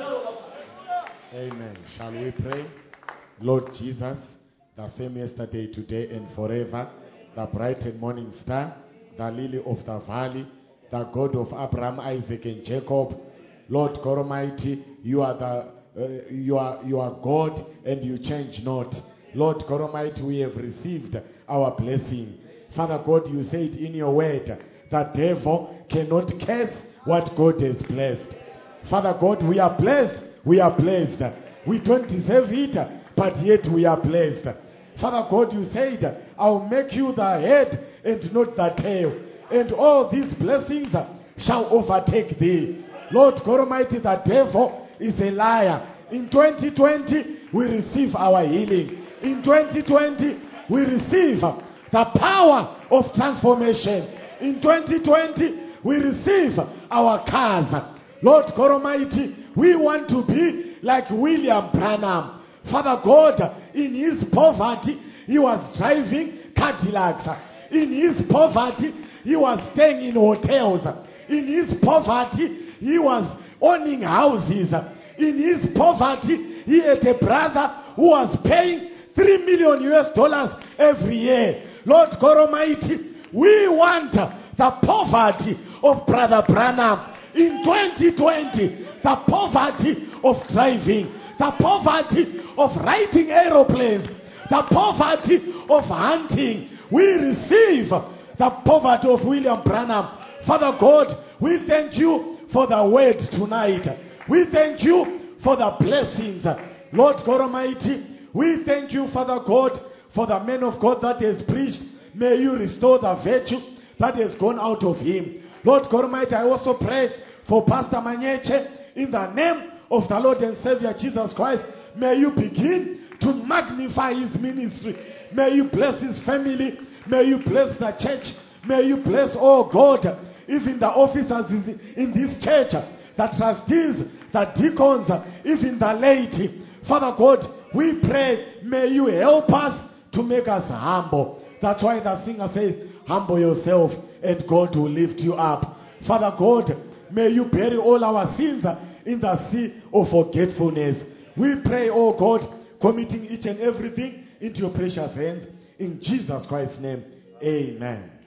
recevez-le. Amen. Shall we pray? Lord Jesus, the same yesterday, today, and forever, the bright and morning star, the lily of the valley, the God of Abraham, Isaac, and Jacob. Lord God Almighty, you are you are God, and you change not. Lord God Almighty, we have received our blessing. Father God, you said in your word, the devil cannot curse what God has blessed. Father God, we are blessed. We are blessed. We don't deserve it, but yet we are blessed. Father God, you said, I'll make you the head and not the tail. And all these blessings shall overtake thee. Lord God Almighty, the devil is a liar. In 2020, we receive our healing. In 2020, we receive the power of transformation. In 2020, we receive our cars. Lord God Almighty, we want to be like William Branham. Father God, in his poverty, he was driving Cadillacs. In his poverty, he was staying in hotels. In his poverty, he was owning houses. In his poverty, he had a brother who was paying $3 million every year. Lord God Almighty, we want the poverty of Brother Branham. In 2020, the poverty of driving, the poverty of riding aeroplanes, the poverty of hunting. We receive the poverty of William Branham. Father God, we thank you for the word tonight. We thank you for the blessings. Lord God Almighty, we thank you, Father God, for the man of God that has preached. May you restore the virtue that has gone out of him. Lord God Almighty, I also pray for Pastor Manyeche in the name of the Lord and Savior Jesus Christ. May you begin to magnify his ministry. May you bless his family. May you bless the church. May you bless, oh God, even the officers in this church, the trustees, the deacons, even the laity. Father God, we pray, may you help us to make us humble. That's why the singer says, humble yourself and God will lift you up. Father God, may you bury all our sins in the sea of forgetfulness. We pray, oh God, committing each and everything into your precious hands. In Jesus Christ's name, amen.